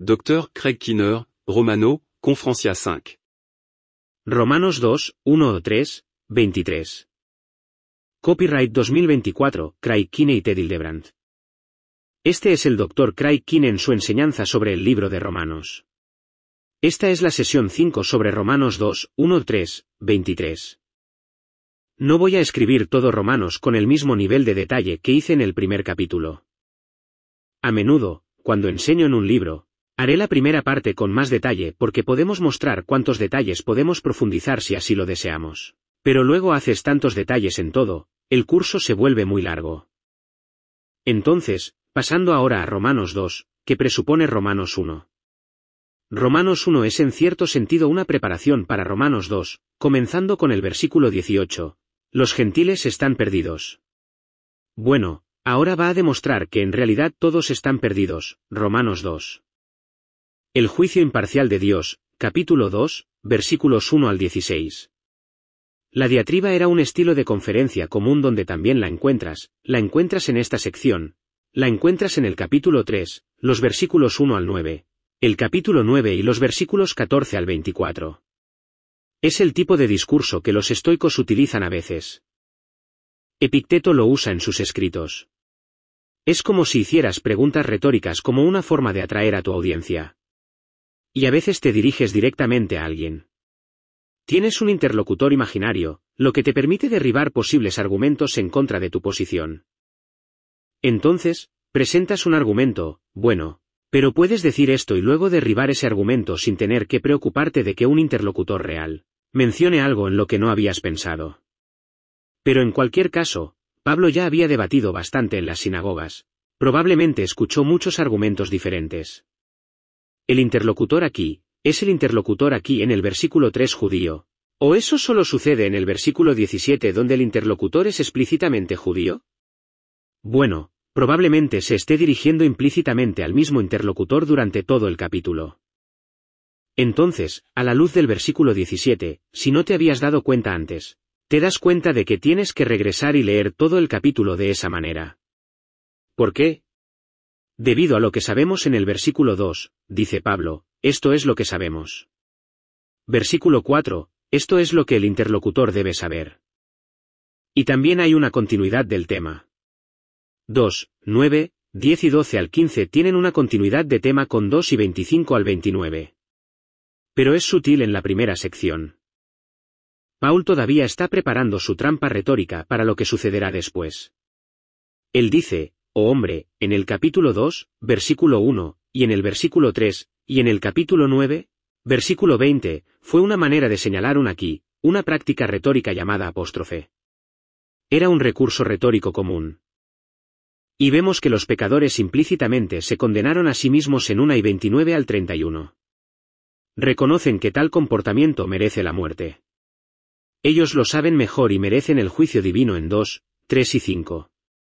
Dr. Craig Kinner, Romano, Confrancia 5. Romanos 2, 1 o 3, 23. Copyright 2024, Craig Kinner y Ted Hildebrand. Este es el Dr. Craig Kinner en su enseñanza sobre el libro de Romanos. Esta es la sesión 5 sobre Romanos 2, 1, 3, 23. No voy a escribir todo Romanos con el mismo nivel de detalle que hice en el primer capítulo. A menudo, cuando enseño en un libro, haré la primera parte con más detalle porque podemos mostrar cuántos detalles podemos profundizar si así lo deseamos. Pero luego haces tantos detalles en todo, el curso se vuelve muy largo. Entonces, pasando ahora a Romanos 2, que presupone Romanos 1. Romanos 1 es en cierto sentido una preparación para Romanos 2, comenzando con el versículo 18. Los gentiles están perdidos. Bueno, ahora va a demostrar que en realidad todos están perdidos, Romanos 2. El juicio imparcial de Dios, capítulo 2, versículos 1 al 16. La diatriba era un estilo de conferencia común donde también la encuentras en esta sección, la encuentras en el capítulo 3, los versículos 1 al 9, el capítulo 9 y los versículos 14 al 24. Es el tipo de discurso que los estoicos utilizan a veces. Epicteto lo usa en sus escritos. Es como si hicieras preguntas retóricas como una forma de atraer a tu audiencia. Y a veces te diriges directamente a alguien. Tienes un interlocutor imaginario, lo que te permite derribar posibles argumentos en contra de tu posición. Entonces, presentas un argumento, bueno, pero puedes decir esto y luego derribar ese argumento sin tener que preocuparte de que un interlocutor real mencione algo en lo que no habías pensado. Pero en cualquier caso, Pablo ya había debatido bastante en las sinagogas, probablemente escuchó muchos argumentos diferentes. El interlocutor aquí, es el interlocutor aquí en el versículo 3 judío. ¿O eso solo sucede en el versículo 17 donde el interlocutor es explícitamente judío? Bueno, probablemente se esté dirigiendo implícitamente al mismo interlocutor durante todo el capítulo. Entonces, a la luz del versículo 17, si no te habías dado cuenta antes, te das cuenta de que tienes que regresar y leer todo el capítulo de esa manera. ¿Por qué? Debido a lo que sabemos en el versículo 2, dice Pablo, esto es lo que sabemos. Versículo 4, esto es lo que el interlocutor debe saber. Y también hay una continuidad del tema. 2, 9, 10 y 12 al 15 tienen una continuidad de tema con 2 y 25 al 29. Pero es sutil en la primera sección. Paul todavía está preparando su trampa retórica para lo que sucederá después. Él dice, oh hombre, en el capítulo 2, versículo 1, y en el versículo 3, y en el capítulo 9, versículo 20, fue una manera de señalar una práctica retórica llamada apóstrofe. Era un recurso retórico común. Y vemos que los pecadores implícitamente se condenaron a sí mismos en 1 y 29 al 31. Reconocen que tal comportamiento merece la muerte. Ellos lo saben mejor y merecen el juicio divino en 2, 3 y 5.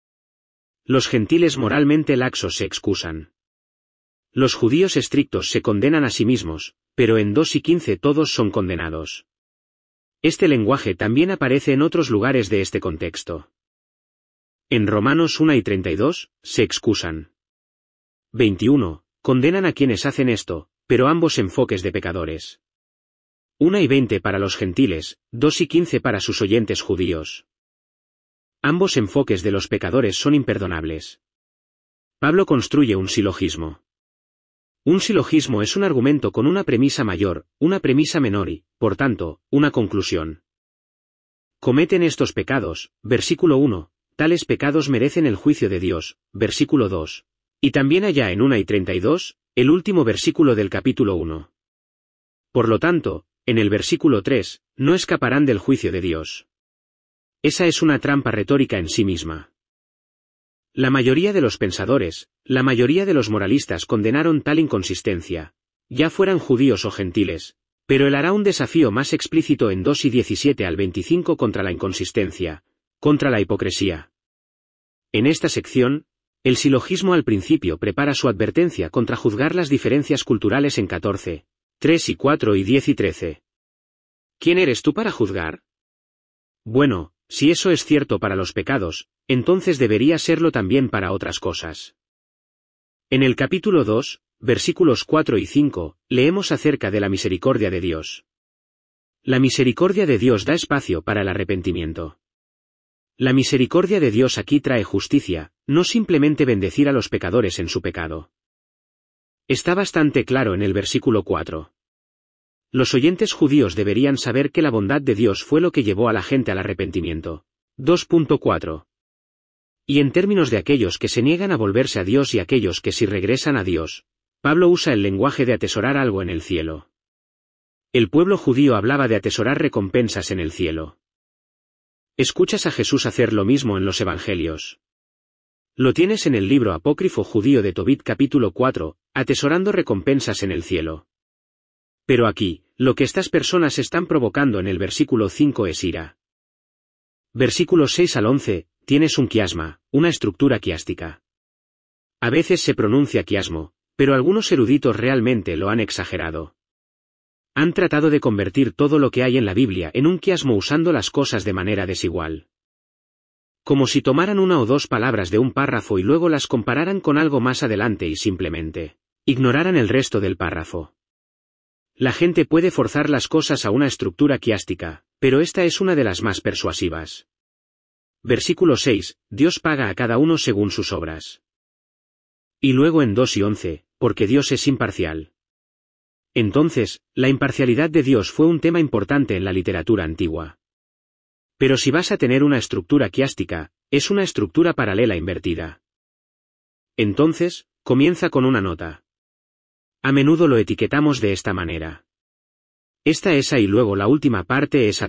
Los gentiles moralmente laxos se excusan. Los judíos estrictos se condenan a sí mismos, pero en 2 y 15 todos son condenados. Este lenguaje también aparece en otros lugares de este contexto. En Romanos 1 y 32, se excusan. 21, condenan a quienes hacen esto, pero ambos enfoques de pecadores. 1 y 20 para los gentiles, 2 y 15 para sus oyentes judíos. Ambos enfoques de los pecadores son imperdonables. Pablo construye un silogismo. Un silogismo es un argumento con una premisa mayor, una premisa menor y, por tanto, una conclusión. Cometen estos pecados, versículo 1, tales pecados merecen el juicio de Dios, versículo 2. Y también allá en 1 y 32, el último versículo del capítulo 1. Por lo tanto, en el versículo 3, no escaparán del juicio de Dios. Esa es una trampa retórica en sí misma. La mayoría de los pensadores, la mayoría de los moralistas condenaron tal inconsistencia, ya fueran judíos o gentiles, pero él hará un desafío más explícito en 2 y 17 al 25 contra la inconsistencia, contra la hipocresía. En esta sección, el silogismo al principio prepara su advertencia contra juzgar las diferencias culturales en 14, 3 y 4 y 10 y 13. ¿Quién eres tú para juzgar? Bueno, si eso es cierto para los pecados, entonces debería serlo también para otras cosas. En el capítulo 2, versículos 4 y 5, leemos acerca de la misericordia de Dios. La misericordia de Dios da espacio para el arrepentimiento. La misericordia de Dios aquí trae justicia, no simplemente bendecir a los pecadores en su pecado. Está bastante claro en el versículo 4. Los oyentes judíos deberían saber que la bondad de Dios fue lo que llevó a la gente al arrepentimiento. 2.4. Y en términos de aquellos que se niegan a volverse a Dios y aquellos que sí regresan a Dios, Pablo usa el lenguaje de atesorar algo en el cielo. El pueblo judío hablaba de atesorar recompensas en el cielo. Escuchas a Jesús hacer lo mismo en los evangelios. Lo tienes en el libro apócrifo judío de Tobit capítulo 4, atesorando recompensas en el cielo. Pero aquí, lo que estas personas están provocando en el versículo 5 es ira. Versículos 6 al 11, tienes un quiasma, una estructura quiástica. A veces se pronuncia quiasmo, pero algunos eruditos realmente lo han exagerado. Han tratado de convertir todo lo que hay en la Biblia en un quiasmo usando las cosas de manera desigual. Como si tomaran una o dos palabras de un párrafo y luego las compararan con algo más adelante y simplemente ignoraran el resto del párrafo. La gente puede forzar las cosas a una estructura quiástica, pero esta es una de las más persuasivas. Versículo 6, Dios paga a cada uno según sus obras. Y luego en 2 y 11, porque Dios es imparcial. Entonces, la imparcialidad de Dios fue un tema importante en la literatura antigua. Pero si vas a tener una estructura quiástica, es una estructura paralela invertida. Entonces, comienza con una nota. A menudo lo etiquetamos de esta manera. Esta es A y luego la última parte es A'.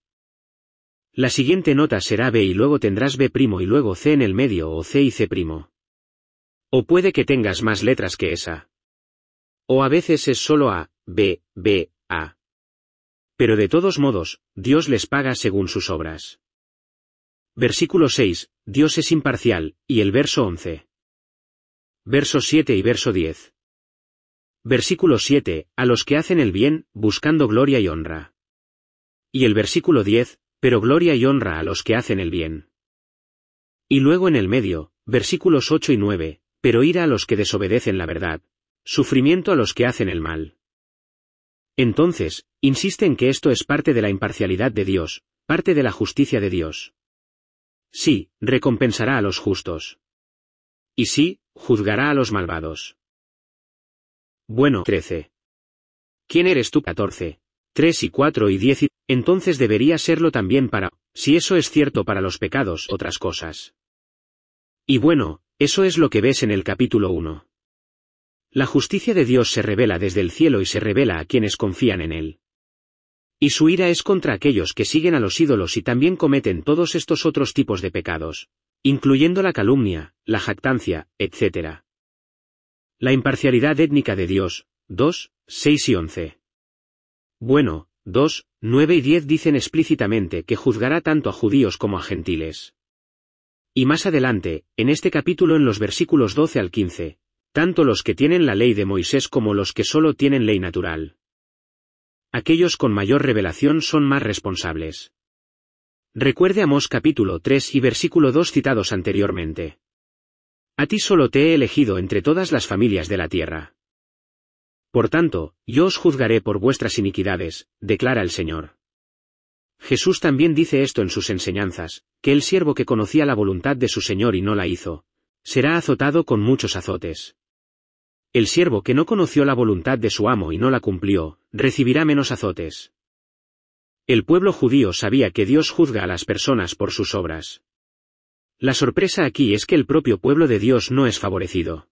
La siguiente nota será B y luego tendrás B' y luego C en el medio o C y C'. O puede que tengas más letras que esa. O a veces es solo A, B, B, A. Pero de todos modos, Dios les paga según sus obras. Versículo 6, Dios es imparcial, y el verso 11. Verso 7 y verso 10. Versículo 7, a los que hacen el bien, buscando gloria y honra. Y el versículo 10, pero gloria y honra a los que hacen el bien. Y luego en el medio, versículos 8 y 9, pero ira a los que desobedecen la verdad, sufrimiento a los que hacen el mal. Entonces, insiste en que esto es parte de la imparcialidad de Dios, parte de la justicia de Dios. Sí, recompensará a los justos. Y sí, juzgará a los malvados. Bueno, 13. ¿Quién eres tú? 14. 3 y 4 y 10 y... Entonces debería serlo también para, si eso es cierto para los pecados, otras cosas. Y bueno, eso es lo que ves en el capítulo 1. La justicia de Dios se revela desde el cielo y se revela a quienes confían en Él. Y su ira es contra aquellos que siguen a los ídolos y también cometen todos estos otros tipos de pecados, incluyendo la calumnia, la jactancia, etc. La imparcialidad étnica de Dios, 2, 6 y 11. Bueno, 2, 9 y 10 dicen explícitamente que juzgará tanto a judíos como a gentiles. Y más adelante, en este capítulo en los versículos 12 al 15, tanto los que tienen la ley de Moisés como los que solo tienen ley natural. Aquellos con mayor revelación son más responsables. Recuerde Amós capítulo 3 y versículo 2 citados anteriormente. A ti solo te he elegido entre todas las familias de la tierra. Por tanto, yo os juzgaré por vuestras iniquidades, declara el Señor. Jesús también dice esto en sus enseñanzas, que el siervo que conocía la voluntad de su Señor y no la hizo, será azotado con muchos azotes. El siervo que no conoció la voluntad de su amo y no la cumplió, recibirá menos azotes. El pueblo judío sabía que Dios juzga a las personas por sus obras. La sorpresa aquí es que el propio pueblo de Dios no es favorecido.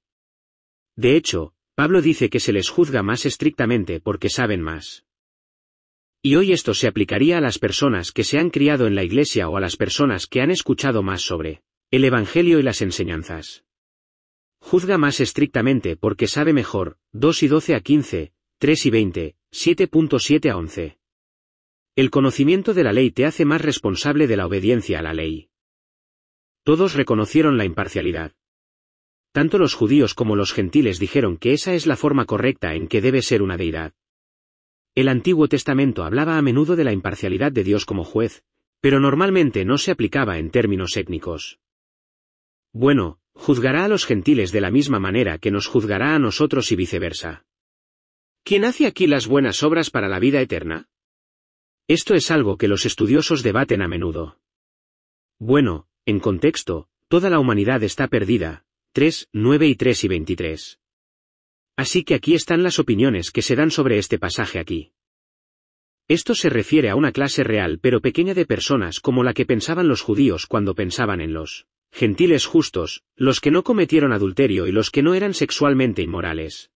De hecho, Pablo dice que se les juzga más estrictamente porque saben más. Y hoy esto se aplicaría a las personas que se han criado en la iglesia o a las personas que han escuchado más sobre el Evangelio y las enseñanzas. Juzga más estrictamente porque sabe mejor, 2 y 12 a 15, 3 y 20, 7.7 a 11. El conocimiento de la ley te hace más responsable de la obediencia a la ley. Todos reconocieron la imparcialidad. Tanto los judíos como los gentiles dijeron que esa es la forma correcta en que debe ser una deidad. El Antiguo Testamento hablaba a menudo de la imparcialidad de Dios como juez, pero normalmente no se aplicaba en términos étnicos. Bueno, juzgará a los gentiles de la misma manera que nos juzgará a nosotros y viceversa. ¿Quién hace aquí las buenas obras para la vida eterna? Esto es algo que los estudiosos debaten a menudo. Bueno, en contexto, toda la humanidad está perdida, 3, 9 y 3 y 23. Así que aquí están las opiniones que se dan sobre este pasaje aquí. Esto se refiere a una clase real pero pequeña de personas como la que pensaban los judíos cuando pensaban en los gentiles justos, los que no cometieron adulterio y los que no eran sexualmente inmorales.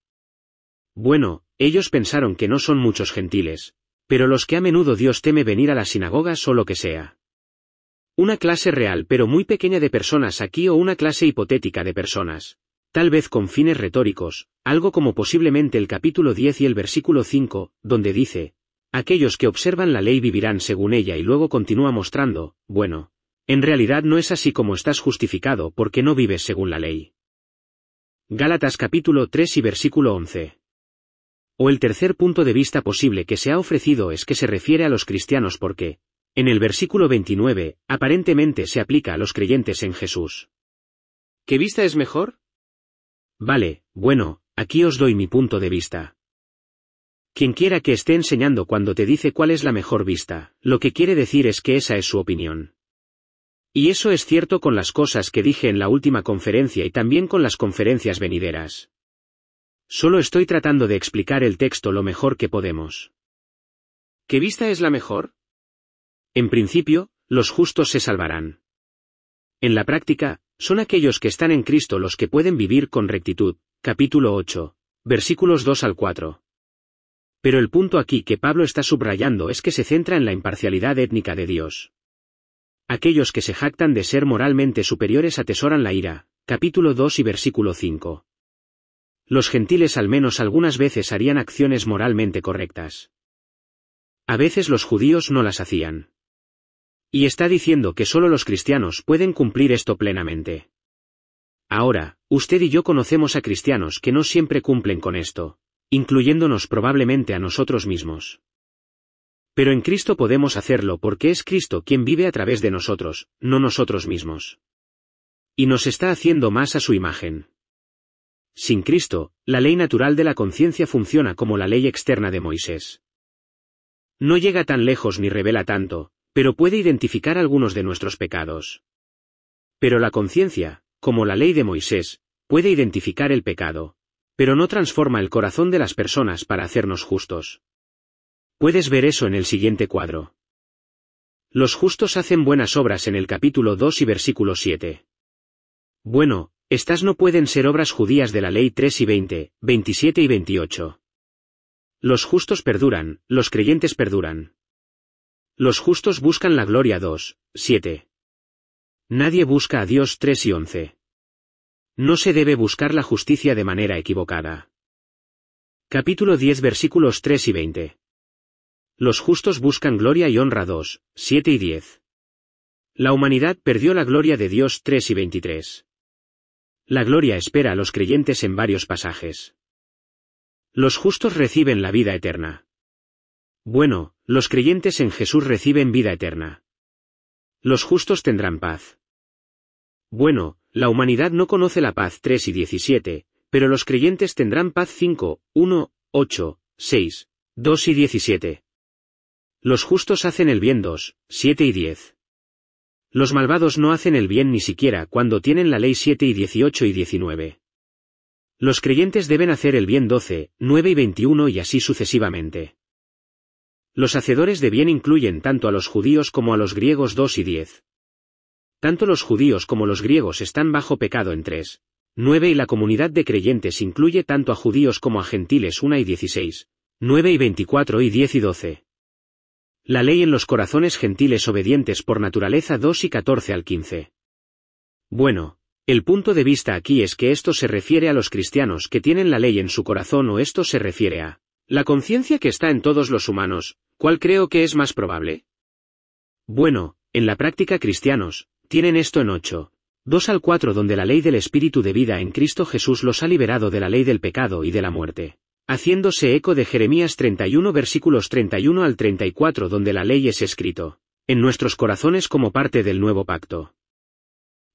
Bueno, ellos pensaron que no son muchos gentiles, pero los que a menudo Dios teme venir a las sinagogas o lo que sea. Una clase real pero muy pequeña de personas aquí o una clase hipotética de personas, tal vez con fines retóricos, algo como posiblemente el capítulo 10 y el versículo 5, donde dice, aquellos que observan la ley vivirán según ella y luego continúa mostrando, bueno, en realidad no es así como estás justificado porque no vives según la ley. Gálatas capítulo 3 y versículo 11. O el tercer punto de vista posible que se ha ofrecido es que se refiere a los cristianos porque, en el versículo 29, aparentemente se aplica a los creyentes en Jesús. ¿Qué vista es mejor? Vale, bueno, aquí os doy mi punto de vista. Quienquiera que esté enseñando cuando te dice cuál es la mejor vista, lo que quiere decir es que esa es su opinión. Y eso es cierto con las cosas que dije en la última conferencia y también con las conferencias venideras. Solo estoy tratando de explicar el texto lo mejor que podemos. ¿Qué vista es la mejor? En principio, los justos se salvarán. En la práctica, son aquellos que están en Cristo los que pueden vivir con rectitud, capítulo 8, versículos 2 al 4. Pero el punto aquí que Pablo está subrayando es que se centra en la imparcialidad étnica de Dios. Aquellos que se jactan de ser moralmente superiores atesoran la ira, capítulo 2 y versículo 5. Los gentiles al menos algunas veces harían acciones moralmente correctas. A veces los judíos no las hacían. Y está diciendo que solo los cristianos pueden cumplir esto plenamente. Ahora, usted y yo conocemos a cristianos que no siempre cumplen con esto, incluyéndonos probablemente a nosotros mismos. Pero en Cristo podemos hacerlo porque es Cristo quien vive a través de nosotros, no nosotros mismos. Y nos está haciendo más a su imagen. Sin Cristo, la ley natural de la conciencia funciona como la ley externa de Moisés. No llega tan lejos ni revela tanto, pero puede identificar algunos de nuestros pecados. Pero la conciencia, como la ley de Moisés, puede identificar el pecado, pero no transforma el corazón de las personas para hacernos justos. Puedes ver eso en el siguiente cuadro. Los justos hacen buenas obras en el capítulo 2 y versículo 7. Bueno, estas no pueden ser obras judías de la ley 3 y 20, 27 y 28. Los justos perduran, los creyentes perduran. Los justos buscan la gloria 2, 7. Nadie busca a Dios 3 y 11. No se debe buscar la justicia de manera equivocada. Capítulo 10 versículos 3 y 20. Los justos buscan gloria y honra 2, 7 y 10. La humanidad perdió la gloria de Dios 3 y 23. La gloria espera a los creyentes en varios pasajes. Los justos reciben la vida eterna. Bueno, los creyentes en Jesús reciben vida eterna. Los justos tendrán paz. Bueno, la humanidad no conoce la paz 3 y 17, pero los creyentes tendrán paz 5, 1, 8, 6, 2 y 17. Los justos hacen el bien 2, 7 y 10. Los malvados no hacen el bien ni siquiera cuando tienen la ley 7 y 18 y 19. Los creyentes deben hacer el bien 12, 9 y 21 y así sucesivamente. Los hacedores de bien incluyen tanto a los judíos como a los griegos 2 y 10. Tanto los judíos como los griegos están bajo pecado en 3, 9 y la comunidad de creyentes incluye tanto a judíos como a gentiles 1 y 16, 9 y 24 y 10 y 12. La ley en los corazones gentiles obedientes por naturaleza 2 y 14 al 15. Bueno, el punto de vista aquí es que esto se refiere a los cristianos que tienen la ley en su corazón o esto se refiere a la conciencia que está en todos los humanos. ¿Cuál creo que es más probable? Bueno, en la práctica cristianos, tienen esto en 8, 2 al 4 donde la ley del Espíritu de vida en Cristo Jesús los ha liberado de la ley del pecado y de la muerte. Haciéndose eco de Jeremías 31 versículos 31 al 34 donde la ley es escrito en nuestros corazones como parte del nuevo pacto.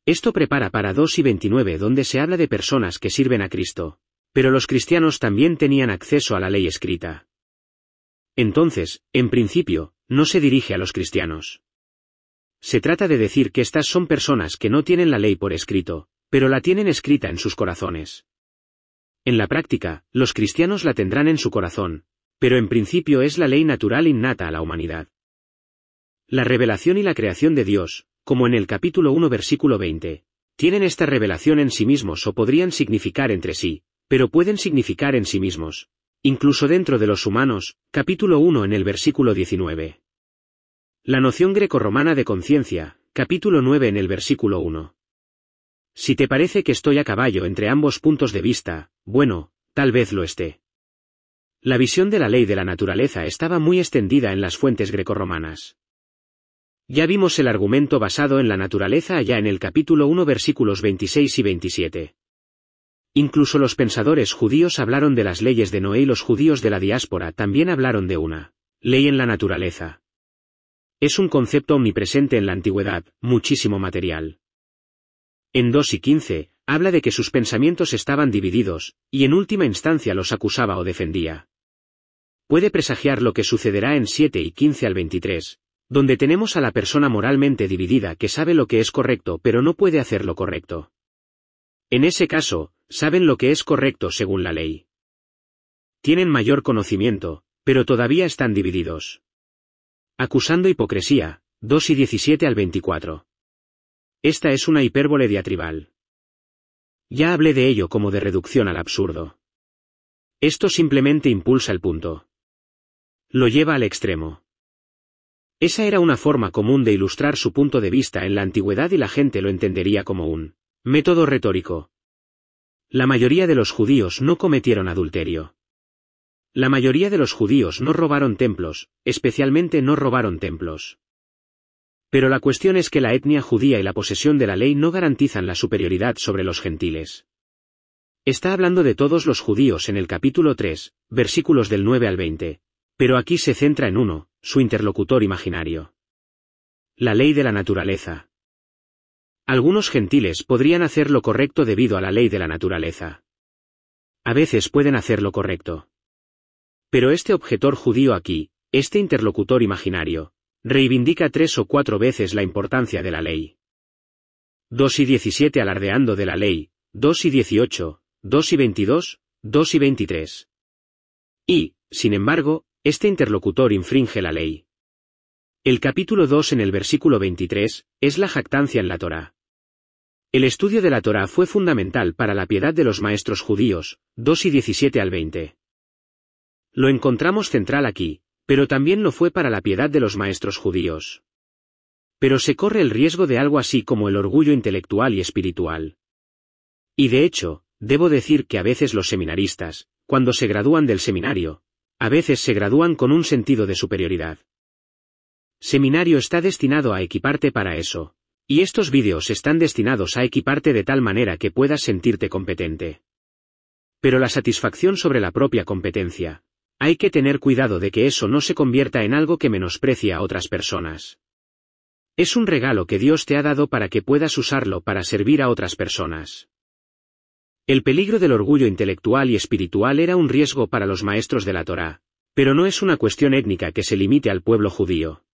Esto prepara para 2 y 29 donde se habla de personas que sirven a Cristo. Pero los cristianos también tenían acceso a la ley escrita. Entonces, en principio, no se dirige a los cristianos. Se trata de decir que estas son personas que no tienen la ley por escrito, pero la tienen escrita en sus corazones. En la práctica, los cristianos la tendrán en su corazón, pero en principio es la ley natural innata a la humanidad. La revelación y la creación de Dios, como en el capítulo 1 versículo 20, tienen esta revelación en sí mismos o podrían significar entre sí, pero pueden significar en sí mismos, incluso dentro de los humanos, capítulo 1 en el versículo 19. La noción grecorromana de conciencia, capítulo 9 en el versículo 1. Si te parece que estoy a caballo entre ambos puntos de vista, bueno, tal vez lo esté. La visión de la ley de la naturaleza estaba muy extendida en las fuentes grecorromanas. Ya vimos el argumento basado en la naturaleza allá en el capítulo 1 versículos 26 y 27. Incluso los pensadores judíos hablaron de las leyes de Noé y los judíos de la diáspora también hablaron de una ley en la naturaleza. Es un concepto omnipresente en la antigüedad, muchísimo material. En 2 y 15, habla de que sus pensamientos estaban divididos, y en última instancia los acusaba o defendía. Puede presagiar lo que sucederá en 7 y 15 al 23. Donde tenemos a la persona moralmente dividida que sabe lo que es correcto pero no puede hacer lo correcto. En ese caso, saben lo que es correcto según la ley. Tienen mayor conocimiento, pero todavía están divididos. Acusando hipocresía, 2 y 17 al 24. Esta es una hipérbole diatribal. Ya hablé de ello como de reducción al absurdo. Esto simplemente impulsa el punto. Lo lleva al extremo. Esa era una forma común de ilustrar su punto de vista en la antigüedad y la gente lo entendería como un método retórico. La mayoría de los judíos no cometieron adulterio. La mayoría de los judíos no robaron templos, especialmente no robaron templos. Pero la cuestión es que la etnia judía y la posesión de la ley no garantizan la superioridad sobre los gentiles. Está hablando de todos los judíos en el capítulo 3, versículos del 9 al 20. Pero aquí se centra en uno, su interlocutor imaginario. La ley de la naturaleza. Algunos gentiles podrían hacer lo correcto debido a la ley de la naturaleza. A veces pueden hacer lo correcto. Pero este objetor judío aquí, este interlocutor imaginario, reivindica 3 o 4 veces la importancia de la ley. 2 y 17 alardeando de la ley, 2 y 18, 2 y 22, 2 y 23. Y, sin embargo, este interlocutor infringe la ley. El capítulo 2 en el versículo 23, es la jactancia en la Torá. El estudio de la Torá fue fundamental para la piedad de los maestros judíos, 2 y 17 al 20. Lo encontramos central aquí, pero también lo fue para la piedad de los maestros judíos. Pero se corre el riesgo de algo así como el orgullo intelectual y espiritual. Y de hecho, debo decir que a veces los seminaristas, cuando se gradúan del seminario, a veces se gradúan con un sentido de superioridad. Seminario está destinado a equiparte para eso, y estos vídeos están destinados a equiparte de tal manera que puedas sentirte competente. Pero la satisfacción sobre la propia competencia, hay que tener cuidado de que eso no se convierta en algo que menosprecia a otras personas. Es un regalo que Dios te ha dado para que puedas usarlo para servir a otras personas. El peligro del orgullo intelectual y espiritual era un riesgo para los maestros de la Torá, pero no es una cuestión étnica que se limite al pueblo judío.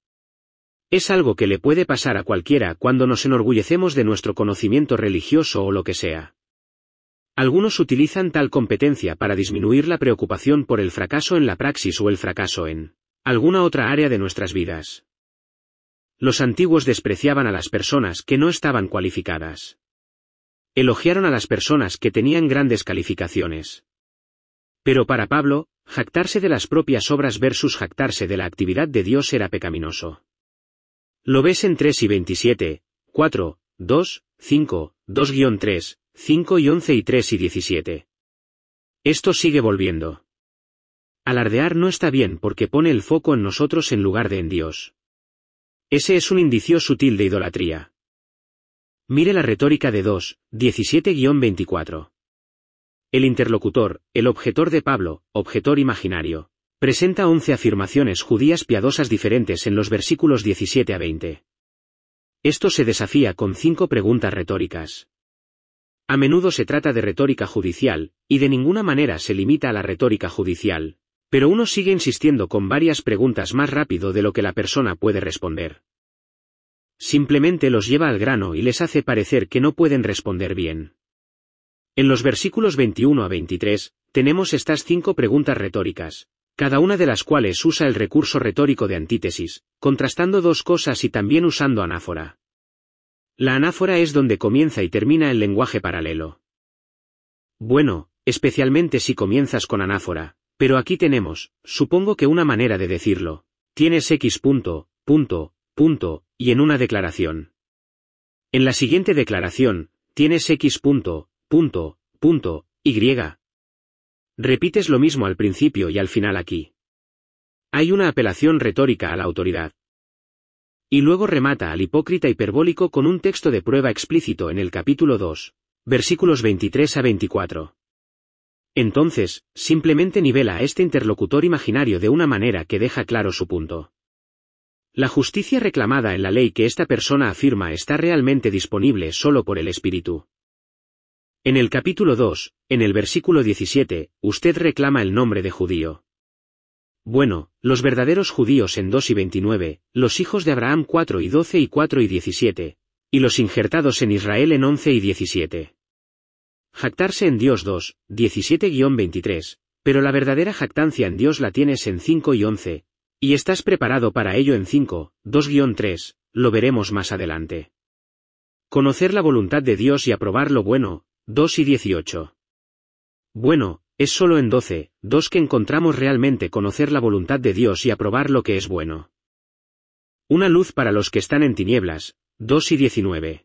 Es algo que le puede pasar a cualquiera cuando nos enorgullecemos de nuestro conocimiento religioso o lo que sea. Algunos utilizan tal competencia para disminuir la preocupación por el fracaso en la praxis o el fracaso en alguna otra área de nuestras vidas. Los antiguos despreciaban a las personas que no estaban cualificadas. Elogiaron a las personas que tenían grandes calificaciones. Pero para Pablo, jactarse de las propias obras versus jactarse de la actividad de Dios era pecaminoso. Lo ves en 3 y 27, 4, 2, 5, 2-3, 5 y 11 y 3 y 17. Esto sigue volviendo. Alardear no está bien porque pone el foco en nosotros en lugar de en Dios. Ese es un indicio sutil de idolatría. Mire la retórica de 2, 17-24. El interlocutor, el objetor de Pablo, objetor imaginario, presenta 11 afirmaciones judías piadosas diferentes en los versículos 17 a 20. Esto se desafía con 5 preguntas retóricas. A menudo se trata de retórica judicial, y de ninguna manera se limita a la retórica judicial, pero uno sigue insistiendo con varias preguntas más rápido de lo que la persona puede responder. Simplemente los lleva al grano y les hace parecer que no pueden responder bien. En los versículos 21 a 23, tenemos estas 5 preguntas retóricas, cada una de las cuales usa el recurso retórico de antítesis, contrastando dos cosas y también usando anáfora. La anáfora es donde comienza y termina el lenguaje paralelo. Bueno, especialmente si comienzas con anáfora, pero aquí tenemos, supongo que una manera de decirlo, tienes X punto, punto, punto, y en una declaración. En la siguiente declaración, tienes X punto, punto, punto, Y. Repites lo mismo al principio y al final aquí. Hay una apelación retórica a la autoridad. Y luego remata al hipócrita hiperbólico con un texto de prueba explícito en el capítulo 2, versículos 23 a 24. Entonces, simplemente nivela a este interlocutor imaginario de una manera que deja claro su punto. La justicia reclamada en la ley que esta persona afirma está realmente disponible solo por el Espíritu. En el capítulo 2, en el versículo 17, usted reclama el nombre de judío. Bueno, los verdaderos judíos en 2 y 29, los hijos de Abraham 4 y 12 y 4 y 17, y los injertados en Israel en 11 y 17. Jactarse en Dios 2, 17-23, pero la verdadera jactancia en Dios la tienes en 5 y 11, y estás preparado para ello en 5, 2-3, lo veremos más adelante. Conocer la voluntad de Dios y aprobar lo bueno, 2 y 18. Bueno, es solo en 12, 2 que encontramos realmente conocer la voluntad de Dios y aprobar lo que es bueno. Una luz para los que están en tinieblas, 2 y 19.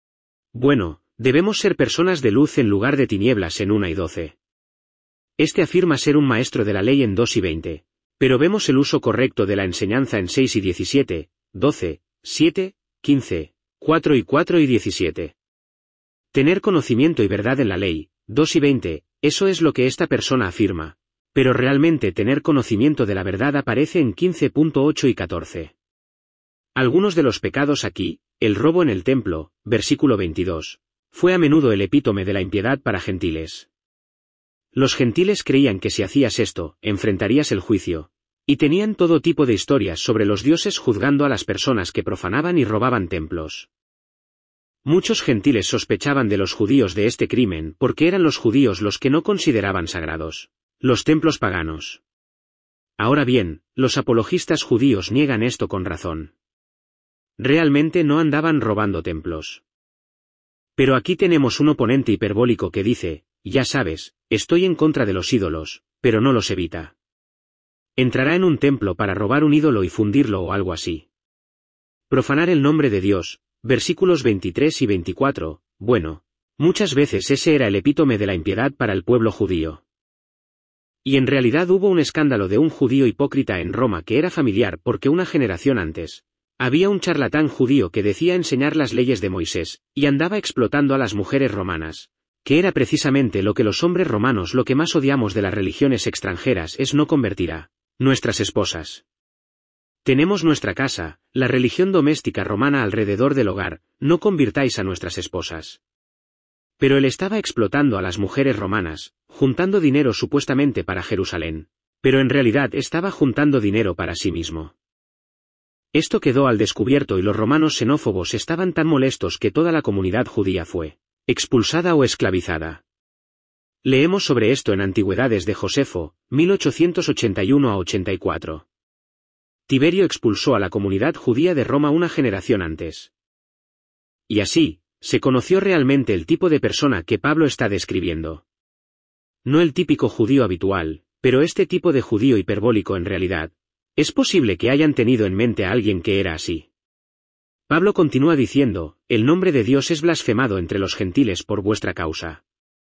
Bueno, debemos ser personas de luz en lugar de tinieblas en 1 y 12. Este afirma ser un maestro de la ley en 2 y 20, pero vemos el uso correcto de la enseñanza en 6 y 17, 12, 7, 15, 4 y 17. Tener conocimiento y verdad en la ley, 2 y 20, eso es lo que esta persona afirma, pero realmente tener conocimiento de la verdad aparece en 15.8 y 14. Algunos de los pecados aquí, el robo en el templo, versículo 22, fue a menudo el epítome de la impiedad para gentiles. Los gentiles creían que si hacías esto, enfrentarías el juicio, y tenían todo tipo de historias sobre los dioses juzgando a las personas que profanaban y robaban templos. Muchos gentiles sospechaban de los judíos de este crimen porque eran los judíos los que no consideraban sagrados los templos paganos. Ahora bien, los apologistas judíos niegan esto con razón. Realmente no andaban robando templos. Pero aquí tenemos un oponente hiperbólico que dice, ya sabes, estoy en contra de los ídolos, pero no los evita. Entrará en un templo para robar un ídolo y fundirlo o algo así. Profanar el nombre de Dios. Versículos 23 y 24, bueno, muchas veces ese era el epítome de la impiedad para el pueblo judío. Y en realidad hubo un escándalo de un judío hipócrita en Roma que era familiar porque una generación antes, había un charlatán judío que decía enseñar las leyes de Moisés, y andaba explotando a las mujeres romanas, que era precisamente lo que los hombres romanos lo que más odiamos de las religiones extranjeras es no convertir a nuestras esposas. Tenemos nuestra casa, la religión doméstica romana alrededor del hogar, no convirtáis a nuestras esposas. Pero él estaba explotando a las mujeres romanas, juntando dinero supuestamente para Jerusalén, pero en realidad estaba juntando dinero para sí mismo. Esto quedó al descubierto y los romanos xenófobos estaban tan molestos que toda la comunidad judía fue expulsada o esclavizada. Leemos sobre esto en Antigüedades de Josefo, 1881 a 84. Tiberio expulsó a la comunidad judía de Roma una generación antes. Y así, se conoció realmente el tipo de persona que Pablo está describiendo. No el típico judío habitual, pero este tipo de judío hiperbólico en realidad. Es posible que hayan tenido en mente a alguien que era así. Pablo continúa diciendo, el nombre de Dios es blasfemado entre los gentiles por vuestra causa.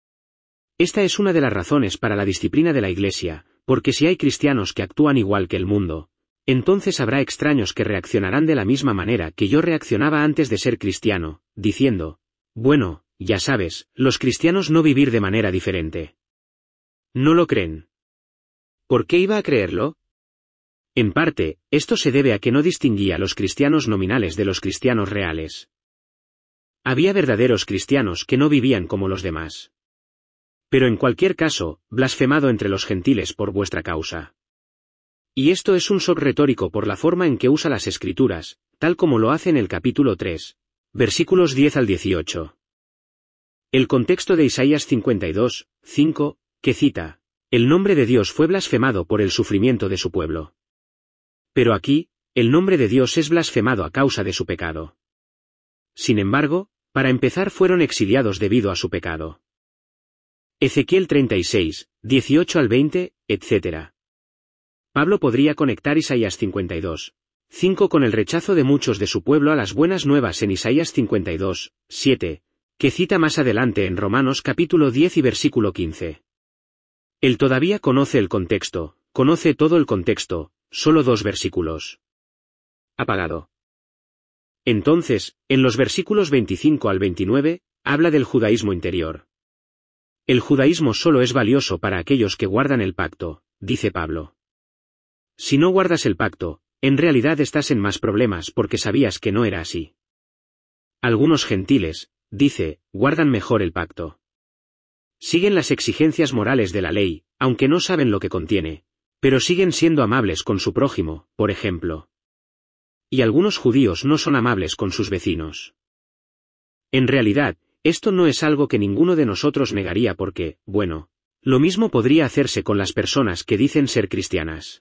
Esta es una de las razones para la disciplina de la Iglesia, porque si hay cristianos que actúan igual que el mundo, entonces habrá extraños que reaccionarán de la misma manera que yo reaccionaba antes de ser cristiano, diciendo, bueno, ya sabes, los cristianos no vivir de manera diferente. ¿No lo creen? ¿Por qué iba a creerlo? En parte, esto se debe a que no distinguía a los cristianos nominales de los cristianos reales. Había verdaderos cristianos que no vivían como los demás. Pero en cualquier caso, blasfemado entre los gentiles por vuestra causa. Y esto es un shock retórico por la forma en que usa las Escrituras, tal como lo hace en el capítulo 3, versículos 10 al 18. El contexto de Isaías 52, 5, que cita, el nombre de Dios fue blasfemado por el sufrimiento de su pueblo. Pero aquí, el nombre de Dios es blasfemado a causa de su pecado. Sin embargo, para empezar fueron exiliados debido a su pecado. Ezequiel 36, 18 al 20, etc. Pablo podría conectar Isaías 52, 5 con el rechazo de muchos de su pueblo a las buenas nuevas en Isaías 52, 7, que cita más adelante en Romanos capítulo 10 y versículo 15. Él todavía conoce el contexto, conoce todo el contexto, solo 2 versículos. Apagado. Entonces, en los versículos 25 al 29, habla del judaísmo interior. El judaísmo solo es valioso para aquellos que guardan el pacto, dice Pablo. Si no guardas el pacto, en realidad estás en más problemas porque sabías que no era así. Algunos gentiles, dice, guardan mejor el pacto. Siguen las exigencias morales de la ley, aunque no saben lo que contiene, pero siguen siendo amables con su prójimo, por ejemplo. Y algunos judíos no son amables con sus vecinos. En realidad, esto no es algo que ninguno de nosotros negaría porque, bueno, lo mismo podría hacerse con las personas que dicen ser cristianas.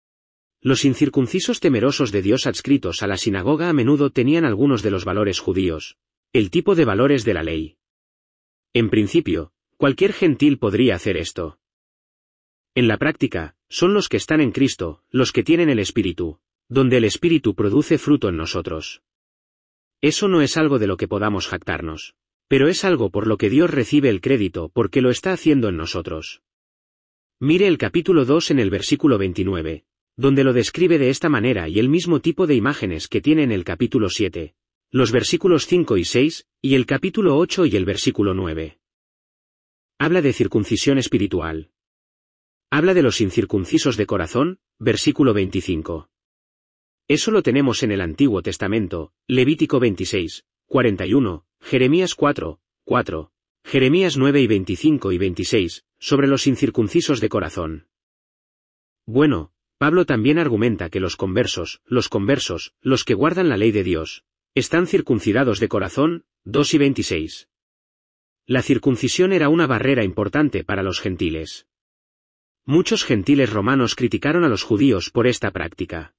Los incircuncisos temerosos de Dios adscritos a la sinagoga a menudo tenían algunos de los valores judíos, el tipo de valores de la ley. En principio, cualquier gentil podría hacer esto. En la práctica, son los que están en Cristo, los que tienen el Espíritu, donde el Espíritu produce fruto en nosotros. Eso no es algo de lo que podamos jactarnos, pero es algo por lo que Dios recibe el crédito porque lo está haciendo en nosotros. Mire el capítulo 2 en el versículo 29, donde lo describe de esta manera y el mismo tipo de imágenes que tiene en el capítulo 7, los versículos 5 y 6, y el capítulo 8 y el versículo 9. Habla de circuncisión espiritual. Habla de los incircuncisos de corazón, versículo 25. Eso lo tenemos en el Antiguo Testamento, Levítico 26, 41, Jeremías 4, 4, Jeremías 9 y 25 y 26, sobre los incircuncisos de corazón. Bueno, Pablo también argumenta que los conversos, los que guardan la ley de Dios, están circuncidados de corazón, 2 y 26. La circuncisión era una barrera importante para los gentiles. Muchos gentiles romanos criticaron a los judíos por esta práctica.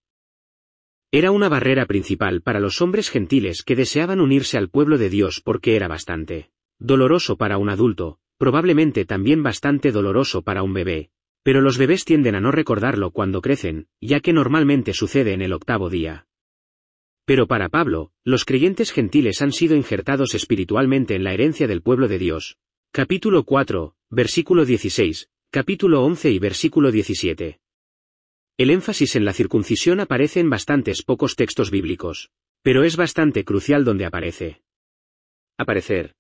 Era una barrera principal para los hombres gentiles que deseaban unirse al pueblo de Dios porque era bastante doloroso para un adulto, probablemente también bastante doloroso para un bebé, pero los bebés tienden a no recordarlo cuando crecen, ya que normalmente sucede en el 8º día. Pero para Pablo, los creyentes gentiles han sido injertados espiritualmente en la herencia del pueblo de Dios. Capítulo 4, versículo 16, capítulo 11 y versículo 17. El énfasis en la circuncisión aparece en bastantes pocos textos bíblicos, pero es bastante crucial donde aparece. Aparecer.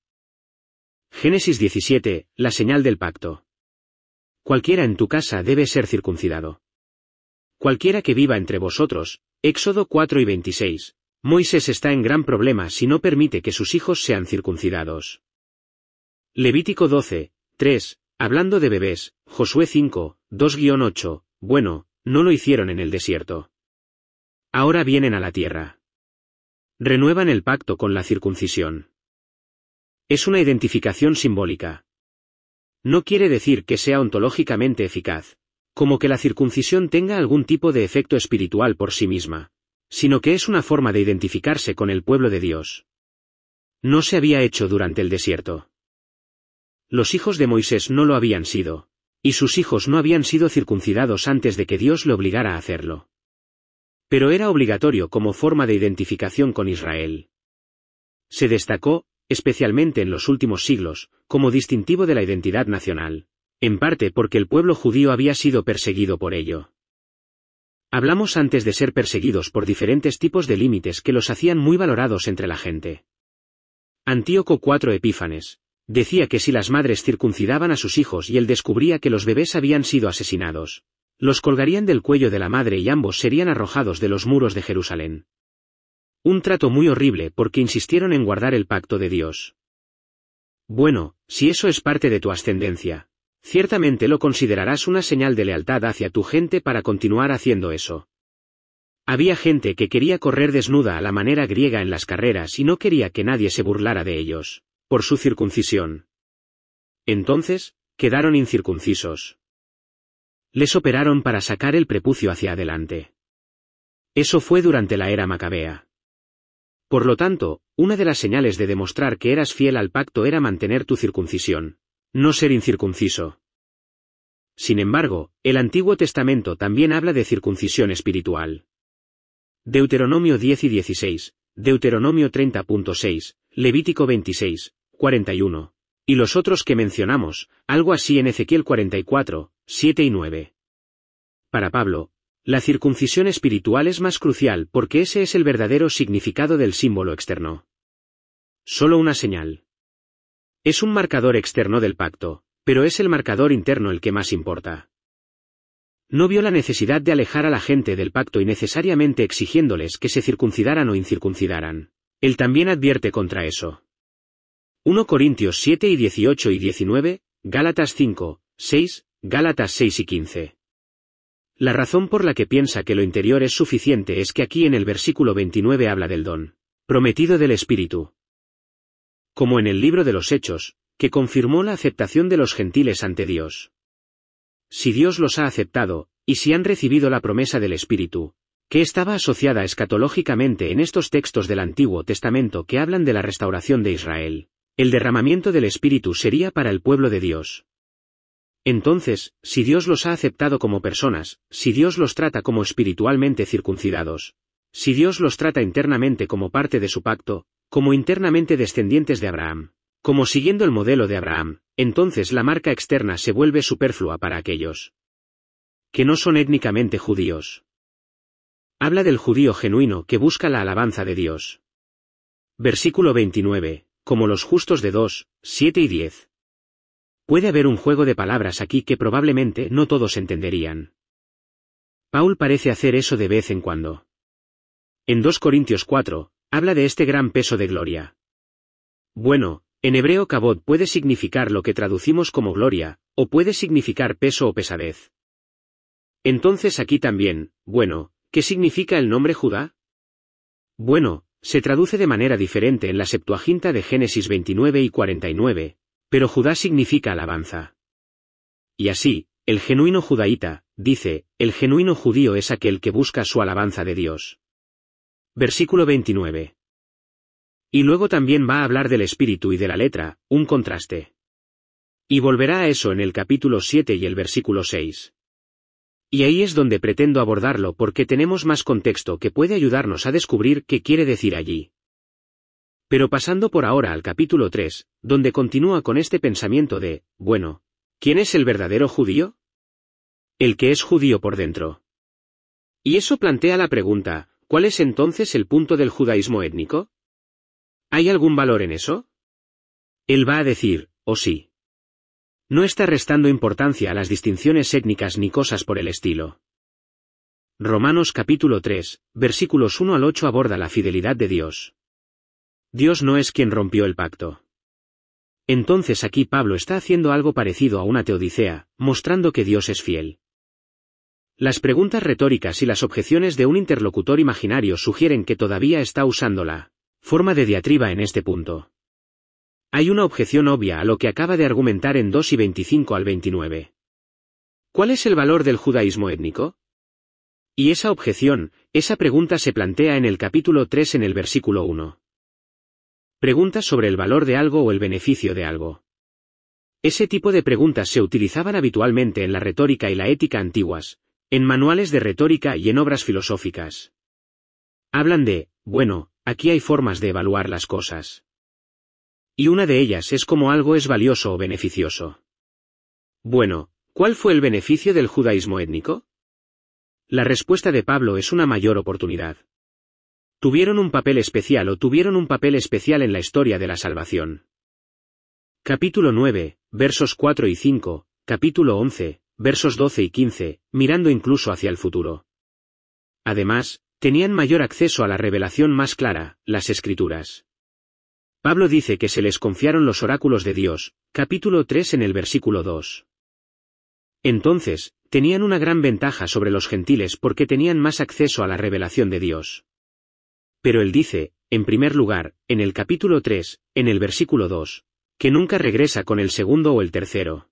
Génesis 17, la señal del pacto. Cualquiera en tu casa debe ser circuncidado. Cualquiera que viva entre vosotros, Éxodo 4 y 26. Moisés está en gran problema si no permite que sus hijos sean circuncidados. Levítico 12, 3, hablando de bebés, Josué 5, 2-8, bueno, no lo hicieron en el desierto. Ahora vienen a la tierra. Renuevan el pacto con la circuncisión. Es una identificación simbólica. No quiere decir que sea ontológicamente eficaz, como que la circuncisión tenga algún tipo de efecto espiritual por sí misma, sino que es una forma de identificarse con el pueblo de Dios. No se había hecho durante el desierto. Los hijos de Moisés no lo habían sido, y sus hijos no habían sido circuncidados antes de que Dios le obligara a hacerlo. Pero era obligatorio como forma de identificación con Israel. Se destacó, especialmente en los últimos siglos, como distintivo de la identidad nacional, en parte porque el pueblo judío había sido perseguido por ello. Hablamos antes de ser perseguidos por diferentes tipos de límites que los hacían muy valorados entre la gente. Antíoco IV Epífanes decía que si las madres circuncidaban a sus hijos y él descubría que los bebés habían sido asesinados, Los colgarían del cuello de la madre y ambos serían arrojados de los muros de Jerusalén. Un trato muy horrible porque insistieron en guardar el pacto de Dios. Bueno, si eso es parte de tu ascendencia, ciertamente lo considerarás una señal de lealtad hacia tu gente para continuar haciendo eso. Había gente que quería correr desnuda a la manera griega en las carreras y no quería que nadie se burlara de ellos, por su circuncisión. Entonces, quedaron incircuncisos. Les operaron para sacar el prepucio hacia adelante. Eso fue durante la era macabea. Por lo tanto, una de las señales de demostrar que eras fiel al pacto era mantener tu circuncisión, no ser incircunciso. Sin embargo, el Antiguo Testamento también habla de circuncisión espiritual. Deuteronomio 10 y 16, Deuteronomio 30.6, Levítico 26, 41, y los otros que mencionamos, algo así en Ezequiel 44, 7 y 9. Para Pablo, la circuncisión espiritual es más crucial porque ese es el verdadero significado del símbolo externo. Solo una señal. Es un marcador externo del pacto, pero es el marcador interno el que más importa. No vio la necesidad de alejar a la gente del pacto innecesariamente exigiéndoles que se circuncidaran o incircuncidaran. Él también advierte contra eso. 1 Corintios 7 y 18 y 19, Gálatas 5, 6, Gálatas 6 y 15. La razón por la que piensa que lo interior es suficiente es que aquí en el versículo 29 habla del don prometido del Espíritu. Como en el libro de los Hechos, que confirmó la aceptación de los gentiles ante Dios. Si Dios los ha aceptado, y si han recibido la promesa del Espíritu, que estaba asociada escatológicamente en estos textos del Antiguo Testamento que hablan de la restauración de Israel, el derramamiento del Espíritu sería para el pueblo de Dios. Entonces, si Dios los ha aceptado como personas, si Dios los trata como espiritualmente circuncidados, si Dios los trata internamente como parte de su pacto, como internamente descendientes de Abraham, como siguiendo el modelo de Abraham, entonces la marca externa se vuelve superflua para aquellos que no son étnicamente judíos. Habla del judío genuino que busca la alabanza de Dios. Versículo 29, como los justos de 2, 7 y 10. Puede haber un juego de palabras aquí que probablemente no todos entenderían. Paul parece hacer eso de vez en cuando. En 2 Corintios 4, habla de este gran peso de gloria. Bueno, en hebreo kabod puede significar lo que traducimos como gloria, o puede significar peso o pesadez. Entonces aquí también, bueno, ¿qué significa el nombre Judá? Bueno, se traduce de manera diferente en la Septuaginta de Génesis 29 y 49, pero Judá significa alabanza. Y así, el genuino judaíta, dice, el genuino judío es aquel que busca su alabanza de Dios. Versículo 29. Y luego también va a hablar del espíritu y de la letra, un contraste. Y volverá a eso en el capítulo 7 y el versículo 6. Y ahí es donde pretendo abordarlo porque tenemos más contexto que puede ayudarnos a descubrir qué quiere decir allí. Pero pasando por ahora al capítulo 3, donde continúa con este pensamiento de, bueno, ¿quién es el verdadero judío? El que es judío por dentro. Y eso plantea la pregunta, ¿cuál es entonces el punto del judaísmo étnico? ¿Hay algún valor en eso? Él va a decir, oh sí. No está restando importancia a las distinciones étnicas ni cosas por el estilo. Romanos capítulo 3, versículos 1 al 8 aborda la fidelidad de Dios. Dios no es quien rompió el pacto. Entonces aquí Pablo está haciendo algo parecido a una teodicea, mostrando que Dios es fiel. Las preguntas retóricas y las objeciones de un interlocutor imaginario sugieren que todavía está usando la forma de diatriba en este punto. Hay una objeción obvia a lo que acaba de argumentar en 2 y 25 al 29. ¿Cuál es el valor del judaísmo étnico? Y esa objeción, esa pregunta se plantea en el capítulo 3 en el versículo 1. Preguntas sobre el valor de algo o el beneficio de algo. Ese tipo de preguntas se utilizaban habitualmente en la retórica y la ética antiguas, en manuales de retórica y en obras filosóficas. Hablan de, bueno, aquí hay formas de evaluar las cosas. Y una de ellas es cómo algo es valioso o beneficioso. Bueno, ¿cuál fue el beneficio del judaísmo étnico? La respuesta de Pablo es una mayor oportunidad. Tuvieron un papel especial en la historia de la salvación. Capítulo 9, versos 4 y 5, capítulo 11, versos 12 y 15, mirando incluso hacia el futuro. Además, tenían mayor acceso a la revelación más clara, las Escrituras. Pablo dice que se les confiaron los oráculos de Dios, capítulo 3 en el versículo 2. Entonces, tenían una gran ventaja sobre los gentiles porque tenían más acceso a la revelación de Dios. Pero él dice, en primer lugar, en el capítulo 3, en el versículo 2, que nunca regresa con el segundo o el tercero.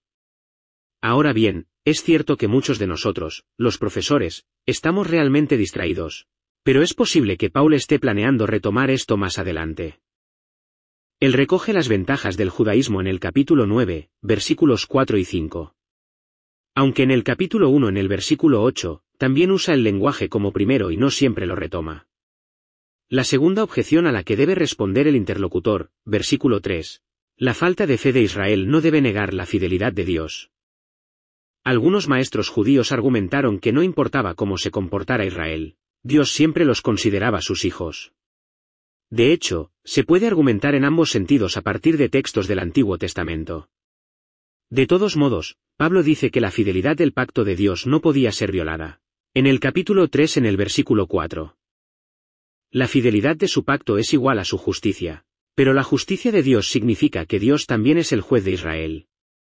Ahora bien, es cierto que muchos de nosotros, los profesores, estamos realmente distraídos, pero es posible que Paul esté planeando retomar esto más adelante. Él recoge las ventajas del judaísmo en el capítulo 9, versículos 4 y 5. Aunque en el capítulo 1 en el versículo 8, también usa el lenguaje como primero y no siempre lo retoma. La segunda objeción a la que debe responder el interlocutor, versículo 3. La falta de fe de Israel no debe negar la fidelidad de Dios. Algunos maestros judíos argumentaron que no importaba cómo se comportara Israel, Dios siempre los consideraba sus hijos. De hecho, se puede argumentar en ambos sentidos a partir de textos del Antiguo Testamento. De todos modos, Pablo dice que la fidelidad del pacto de Dios no podía ser violada. En el capítulo 3 en el versículo 4. La fidelidad de su pacto es igual a su justicia, pero la justicia de Dios significa que Dios también es el juez de Israel.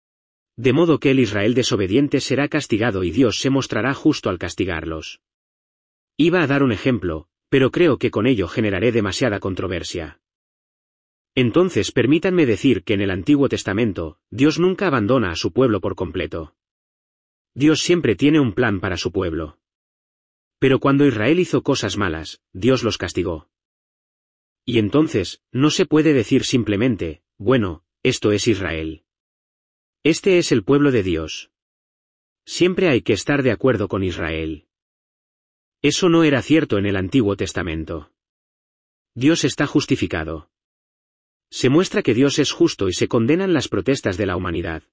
De modo que el Israel desobediente será castigado y Dios se mostrará justo al castigarlos. Iba a dar un ejemplo, pero creo que con ello generaré demasiada controversia. Entonces permítanme decir que en el Antiguo Testamento, Dios nunca abandona a su pueblo por completo. Dios siempre tiene un plan para su pueblo. Pero cuando Israel hizo cosas malas, Dios los castigó. Y entonces, no se puede decir simplemente, bueno, esto es Israel. Este es el pueblo de Dios. Siempre hay que estar de acuerdo con Israel. Eso no era cierto en el Antiguo Testamento. Dios está justificado. Se muestra que Dios es justo y se condenan las protestas de la humanidad.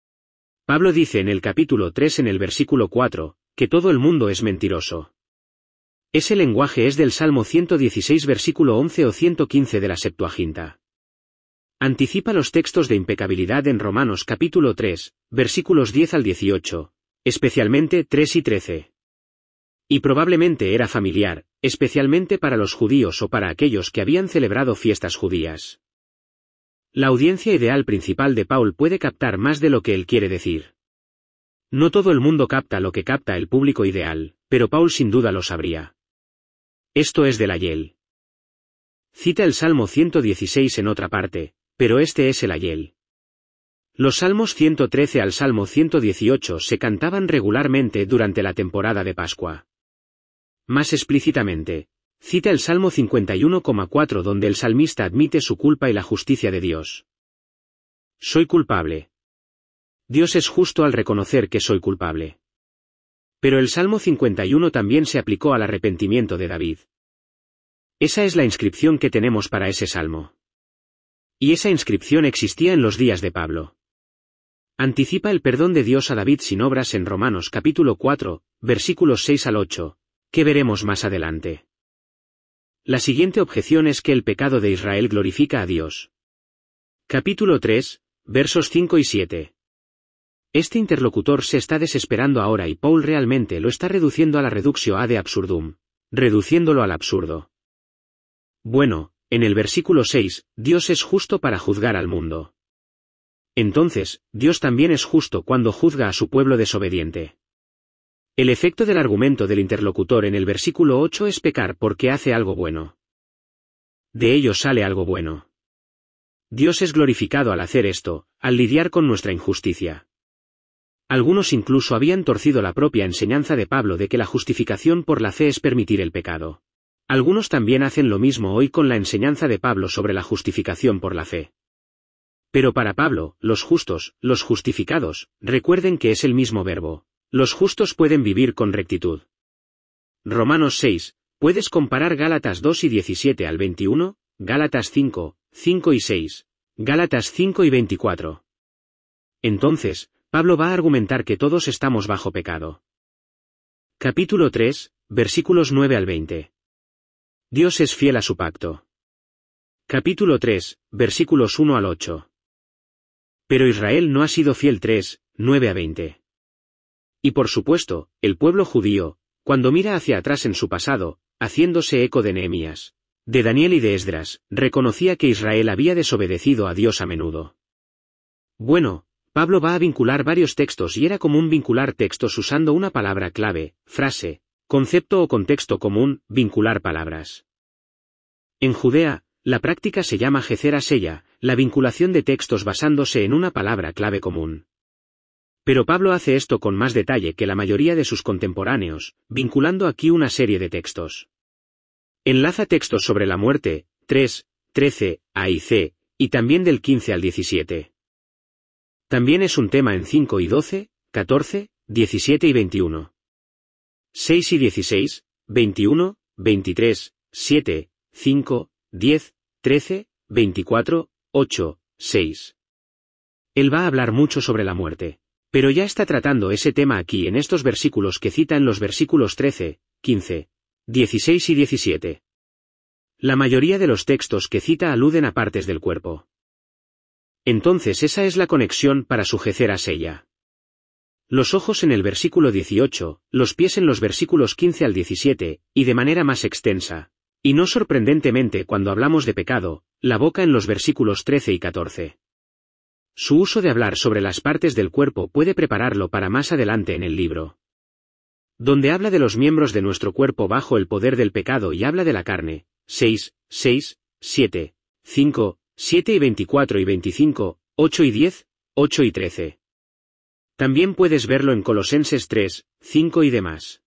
Pablo dice en el capítulo 3 en el versículo 4, que todo el mundo es mentiroso. Ese lenguaje es del Salmo 116 versículo 11 o 115 de la Septuaginta. Anticipa los textos de impecabilidad en Romanos capítulo 3, versículos 10 al 18, especialmente 3 y 13. Y probablemente era familiar, especialmente para los judíos o para aquellos que habían celebrado fiestas judías. La audiencia ideal principal de Paul puede captar más de lo que él quiere decir. No todo el mundo capta lo que capta el público ideal, pero Paul sin duda lo sabría. Esto es del Ayel. Cita el Salmo 116 en otra parte, pero este es el Ayel. Los Salmos 113 al Salmo 118 se cantaban regularmente durante la temporada de Pascua. Más explícitamente, cita el Salmo 51,4 donde el salmista admite su culpa y la justicia de Dios. Soy culpable. Dios es justo al reconocer que soy culpable. Pero el Salmo 51 también se aplicó al arrepentimiento de David. Esa es la inscripción que tenemos para ese salmo. Y esa inscripción existía en los días de Pablo. Anticipa el perdón de Dios a David sin obras en Romanos capítulo 4, versículos 6 al 8. Que veremos más adelante. La siguiente objeción es que el pecado de Israel glorifica a Dios. Capítulo 3, versos 5 y 7. Este interlocutor se está desesperando ahora y Paul realmente lo está reduciendo a la reductio ad absurdum, reduciéndolo al absurdo. Bueno, en el versículo 6, Dios es justo para juzgar al mundo. Entonces, Dios también es justo cuando juzga a su pueblo desobediente. El efecto del argumento del interlocutor en el versículo 8 es pecar porque hace algo bueno. De ello sale algo bueno. Dios es glorificado al hacer esto, al lidiar con nuestra injusticia. Algunos incluso habían torcido la propia enseñanza de Pablo de que la justificación por la fe es permitir el pecado. Algunos también hacen lo mismo hoy con la enseñanza de Pablo sobre la justificación por la fe. Pero para Pablo, los justos, los justificados, recuerden que es el mismo verbo. Los justos pueden vivir con rectitud. Romanos 6, ¿puedes comparar Gálatas 2 y 17 al 21, Gálatas 5, 5 y 6, Gálatas 5 y 24? Entonces, Pablo va a argumentar que todos estamos bajo pecado. Capítulo 3, versículos 9 al 20. Dios es fiel a su pacto. Capítulo 3, versículos 1 al 8. Pero Israel no ha sido fiel 3, 9 a 20. Y por supuesto, el pueblo judío, cuando mira hacia atrás en su pasado, haciéndose eco de Nehemías, de Daniel y de Esdras, reconocía que Israel había desobedecido a Dios a menudo. Bueno, Pablo va a vincular varios textos y era común vincular textos usando una palabra clave, frase, concepto o contexto común, vincular palabras. En Judea, la práctica se llama Gezer Aseya, la vinculación de textos basándose en una palabra clave común. Pero Pablo hace esto con más detalle que la mayoría de sus contemporáneos, vinculando aquí una serie de textos. Enlaza textos sobre la muerte, 3, 13, A y C, y también del 15 al 17. También es un tema en 5 y 12, 14, 17 y 21. 6 y 16, 21, 23, 7, 5, 10, 13, 24, 8, 6. Él va a hablar mucho sobre la muerte, pero ya está tratando ese tema aquí en estos versículos que cita en los versículos 13, 15, 16 y 17. La mayoría de los textos que cita aluden a partes del cuerpo. Entonces esa es la conexión para su Gezer Aseya. Los ojos en el versículo 18, los pies en los versículos 15 al 17, y de manera más extensa, y no sorprendentemente cuando hablamos de pecado, la boca en los versículos 13 y 14. Su uso de hablar sobre las partes del cuerpo puede prepararlo para más adelante en el libro. Donde habla de los miembros de nuestro cuerpo bajo el poder del pecado y habla de la carne, 6, 6, 7, 5, 7 y 24 y 25, 8 y 10, 8 y 13. También puedes verlo en Colosenses 3, 5 y demás.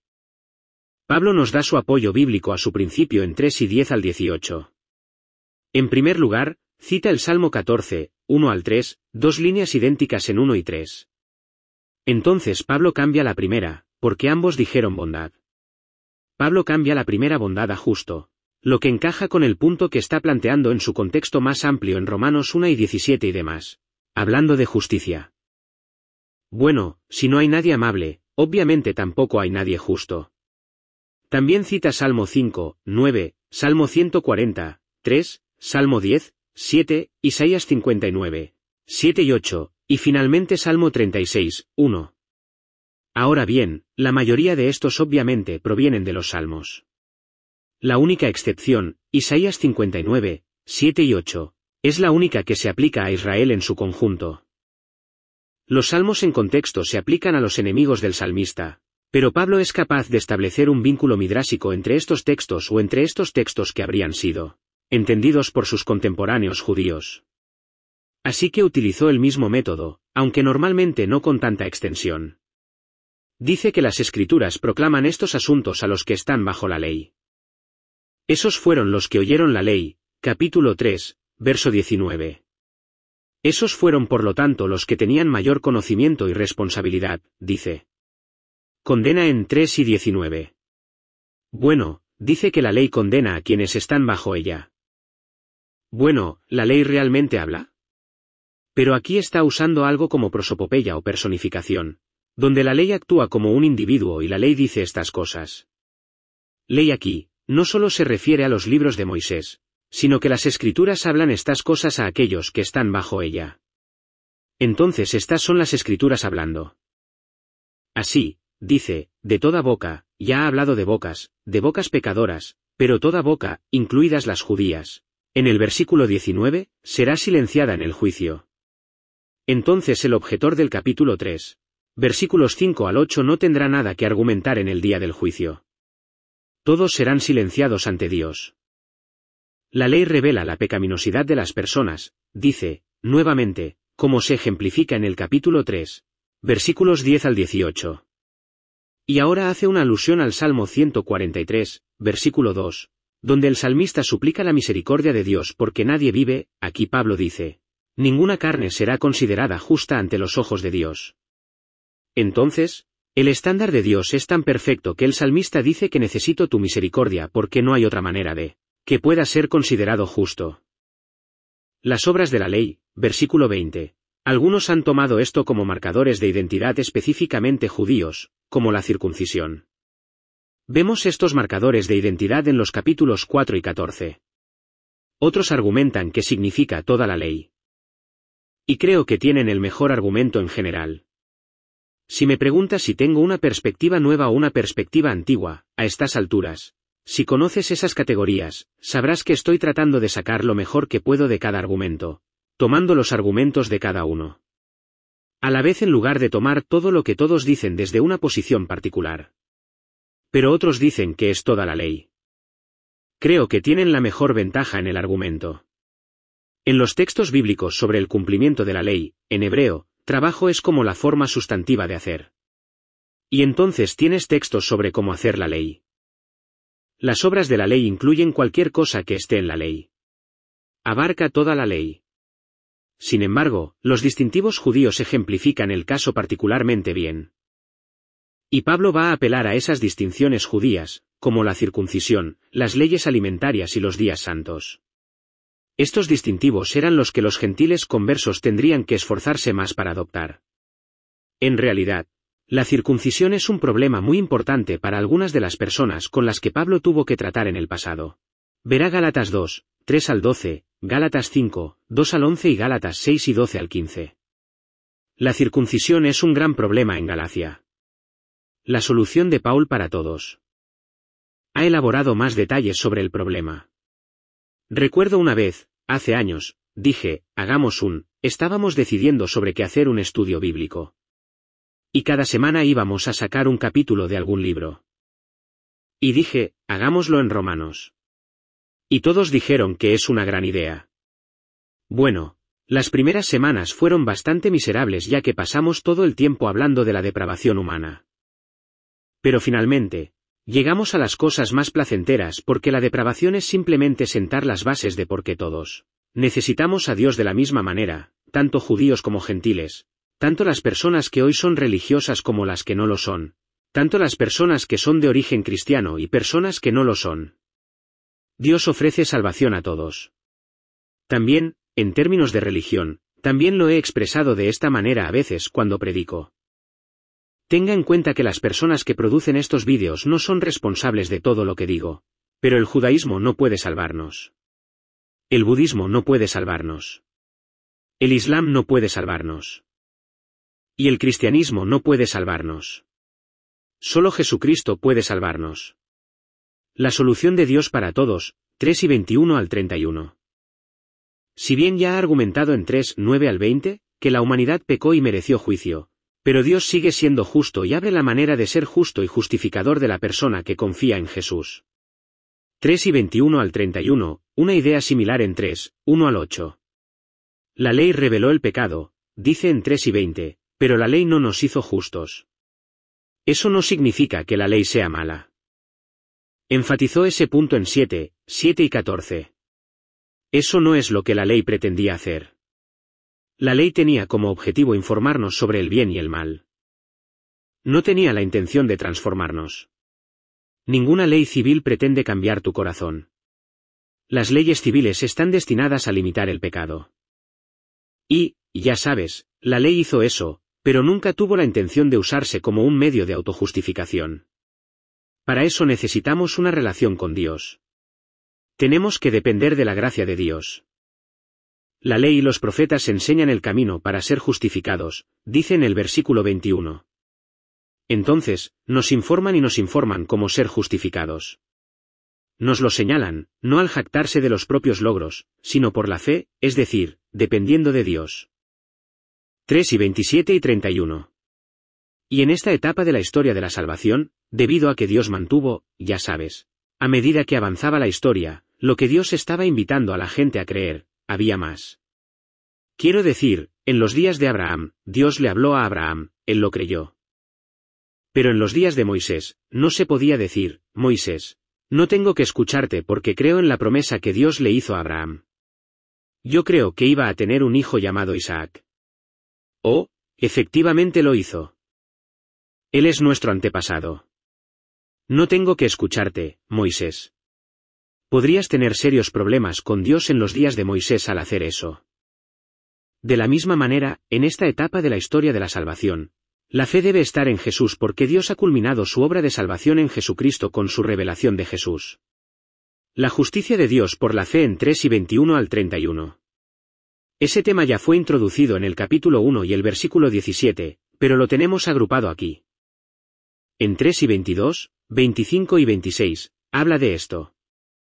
Pablo nos da su apoyo bíblico a su principio en 3 y 10 al 18. En primer lugar, cita el Salmo 14, 1 al 3, dos líneas idénticas en 1 y 3. Entonces Pablo cambia la primera, porque ambos dijeron bondad. Pablo cambia la primera bondad a justo, lo que encaja con el punto que está planteando en su contexto más amplio en Romanos 1 y 17 y demás, hablando de justicia. Bueno, si no hay nadie amable, obviamente tampoco hay nadie justo. También cita Salmo 5, 9, Salmo 140, 3, Salmo 10, 7, Isaías 59, 7 y 8, y finalmente Salmo 36, 1. Ahora bien, la mayoría de estos obviamente provienen de los Salmos. La única excepción, Isaías 59, 7 y 8, es la única que se aplica a Israel en su conjunto. Los salmos en contexto se aplican a los enemigos del salmista, pero Pablo es capaz de establecer un vínculo midrásico entre estos textos o entre estos textos que habrían sido entendidos por sus contemporáneos judíos. Así que utilizó el mismo método, aunque normalmente no con tanta extensión. Dice que las Escrituras proclaman estos asuntos a los que están bajo la ley. Esos fueron los que oyeron la ley, capítulo 3, verso 19. Esos fueron por lo tanto los que tenían mayor conocimiento y responsabilidad, dice. Condena en 3 y 19. Bueno, dice que la ley condena a quienes están bajo ella. Bueno, ¿la ley realmente habla? Pero aquí está usando algo como prosopopeya o personificación, donde la ley actúa como un individuo y la ley dice estas cosas. Ley aquí, no solo se refiere a los libros de Moisés, sino que las Escrituras hablan estas cosas a aquellos que están bajo ella. Entonces estas son las Escrituras hablando. Así, dice, de toda boca, ya ha hablado de bocas pecadoras, pero toda boca, incluidas las judías, en el versículo 19, será silenciada en el juicio. Entonces el objetor del capítulo 3, versículos 5 al 8 no tendrá nada que argumentar en el día del juicio. Todos serán silenciados ante Dios. La ley revela la pecaminosidad de las personas, dice, nuevamente, como se ejemplifica en el capítulo 3, versículos 10 al 18. Y ahora hace una alusión al Salmo 143, versículo 2, donde el salmista suplica la misericordia de Dios porque nadie vive, aquí Pablo dice, ninguna carne será considerada justa ante los ojos de Dios. Entonces, el estándar de Dios es tan perfecto que el salmista dice que necesito tu misericordia porque no hay otra manera de que pueda ser considerado justo. Las obras de la ley, versículo 20. Algunos han tomado esto como marcadores de identidad específicamente judíos, como la circuncisión. Vemos estos marcadores de identidad en los capítulos 4 y 14. Otros argumentan que significa toda la ley. Y creo que tienen el mejor argumento en general. Si me preguntas si tengo una perspectiva nueva o una perspectiva antigua, a estas alturas, si conoces esas categorías, sabrás que estoy tratando de sacar lo mejor que puedo de cada argumento, tomando los argumentos de cada uno. A la vez en lugar de tomar todo lo que todos dicen desde una posición particular. Pero otros dicen que es toda la ley. Creo que tienen la mejor ventaja en el argumento. En los textos bíblicos sobre el cumplimiento de la ley, en hebreo, trabajo es como la forma sustantiva de hacer. Y entonces tienes textos sobre cómo hacer la ley. Las obras de la ley incluyen cualquier cosa que esté en la ley. Abarca toda la ley. Sin embargo, los distintivos judíos ejemplifican el caso particularmente bien. Y Pablo va a apelar a esas distinciones judías, como la circuncisión, las leyes alimentarias y los días santos. Estos distintivos eran los que los gentiles conversos tendrían que esforzarse más para adoptar. En realidad, la circuncisión es un problema muy importante para algunas de las personas con las que Pablo tuvo que tratar en el pasado. Verá Gálatas 2, 3 al 12, Gálatas 5, 2 al 11 y Gálatas 6 y 12 al 15. La circuncisión es un gran problema en Galacia. La solución de Paul para todos. Ha elaborado más detalles sobre el problema. Recuerdo una vez, hace años, dije, estábamos decidiendo sobre qué hacer un estudio bíblico. Y cada semana íbamos a sacar un capítulo de algún libro. Y dije, hagámoslo en Romanos. Y todos dijeron que es una gran idea. Bueno, las primeras semanas fueron bastante miserables ya que pasamos todo el tiempo hablando de la depravación humana. Pero finalmente, llegamos a las cosas más placenteras porque la depravación es simplemente sentar las bases de por qué todos necesitamos a Dios de la misma manera, tanto judíos como gentiles, tanto las personas que hoy son religiosas como las que no lo son, tanto las personas que son de origen cristiano y personas que no lo son. Dios ofrece salvación a todos. También, en términos de religión, también lo he expresado de esta manera a veces cuando predico. Tenga en cuenta que las personas que producen estos vídeos no son responsables de todo lo que digo, pero el judaísmo no puede salvarnos. El budismo no puede salvarnos. El islam no puede salvarnos. Y el cristianismo no puede salvarnos. Solo Jesucristo puede salvarnos. La solución de Dios para todos, 3 y 21 al 31. Si bien ya ha argumentado en 3, 9 al 20, que la humanidad pecó y mereció juicio, pero Dios sigue siendo justo y abre la manera de ser justo y justificador de la persona que confía en Jesús. 3 y 21 al 31, una idea similar en 3, 1 al 8. La ley reveló el pecado, dice en 3 y 20, pero la ley no nos hizo justos. Eso no significa que la ley sea mala. Enfatizó ese punto en 7, 7 y 14. Eso no es lo que la ley pretendía hacer. La ley tenía como objetivo informarnos sobre el bien y el mal. No tenía la intención de transformarnos. Ninguna ley civil pretende cambiar tu corazón. Las leyes civiles están destinadas a limitar el pecado. Y, ya sabes, la ley hizo eso, pero nunca tuvo la intención de usarse como un medio de autojustificación. Para eso necesitamos una relación con Dios. Tenemos que depender de la gracia de Dios. La ley y los profetas enseñan el camino para ser justificados, dice en el versículo 21. Entonces, nos informan y nos informan cómo ser justificados. Nos lo señalan, no al jactarse de los propios logros, sino por la fe, es decir, dependiendo de Dios. 3 y 27 y 31. Y en esta etapa de la historia de la salvación, debido a que Dios mantuvo, ya sabes, a medida que avanzaba la historia, lo que Dios estaba invitando a la gente a creer, había más. Quiero decir, en los días de Abraham, Dios le habló a Abraham, él lo creyó. Pero en los días de Moisés, no se podía decir, Moisés, no tengo que escucharte porque creo en la promesa que Dios le hizo a Abraham. Yo creo que iba a tener un hijo llamado Isaac. Oh, efectivamente lo hizo. Él es nuestro antepasado. No tengo que escucharte, Moisés. Podrías tener serios problemas con Dios en los días de Moisés al hacer eso. De la misma manera, en esta etapa de la historia de la salvación, la fe debe estar en Jesús porque Dios ha culminado su obra de salvación en Jesucristo con su revelación de Jesús. La justicia de Dios por la fe en 3 y 21 al 31. Ese tema ya fue introducido en el capítulo 1 y el versículo 17, pero lo tenemos agrupado aquí. En 3 y 22, 25 y 26, habla de esto.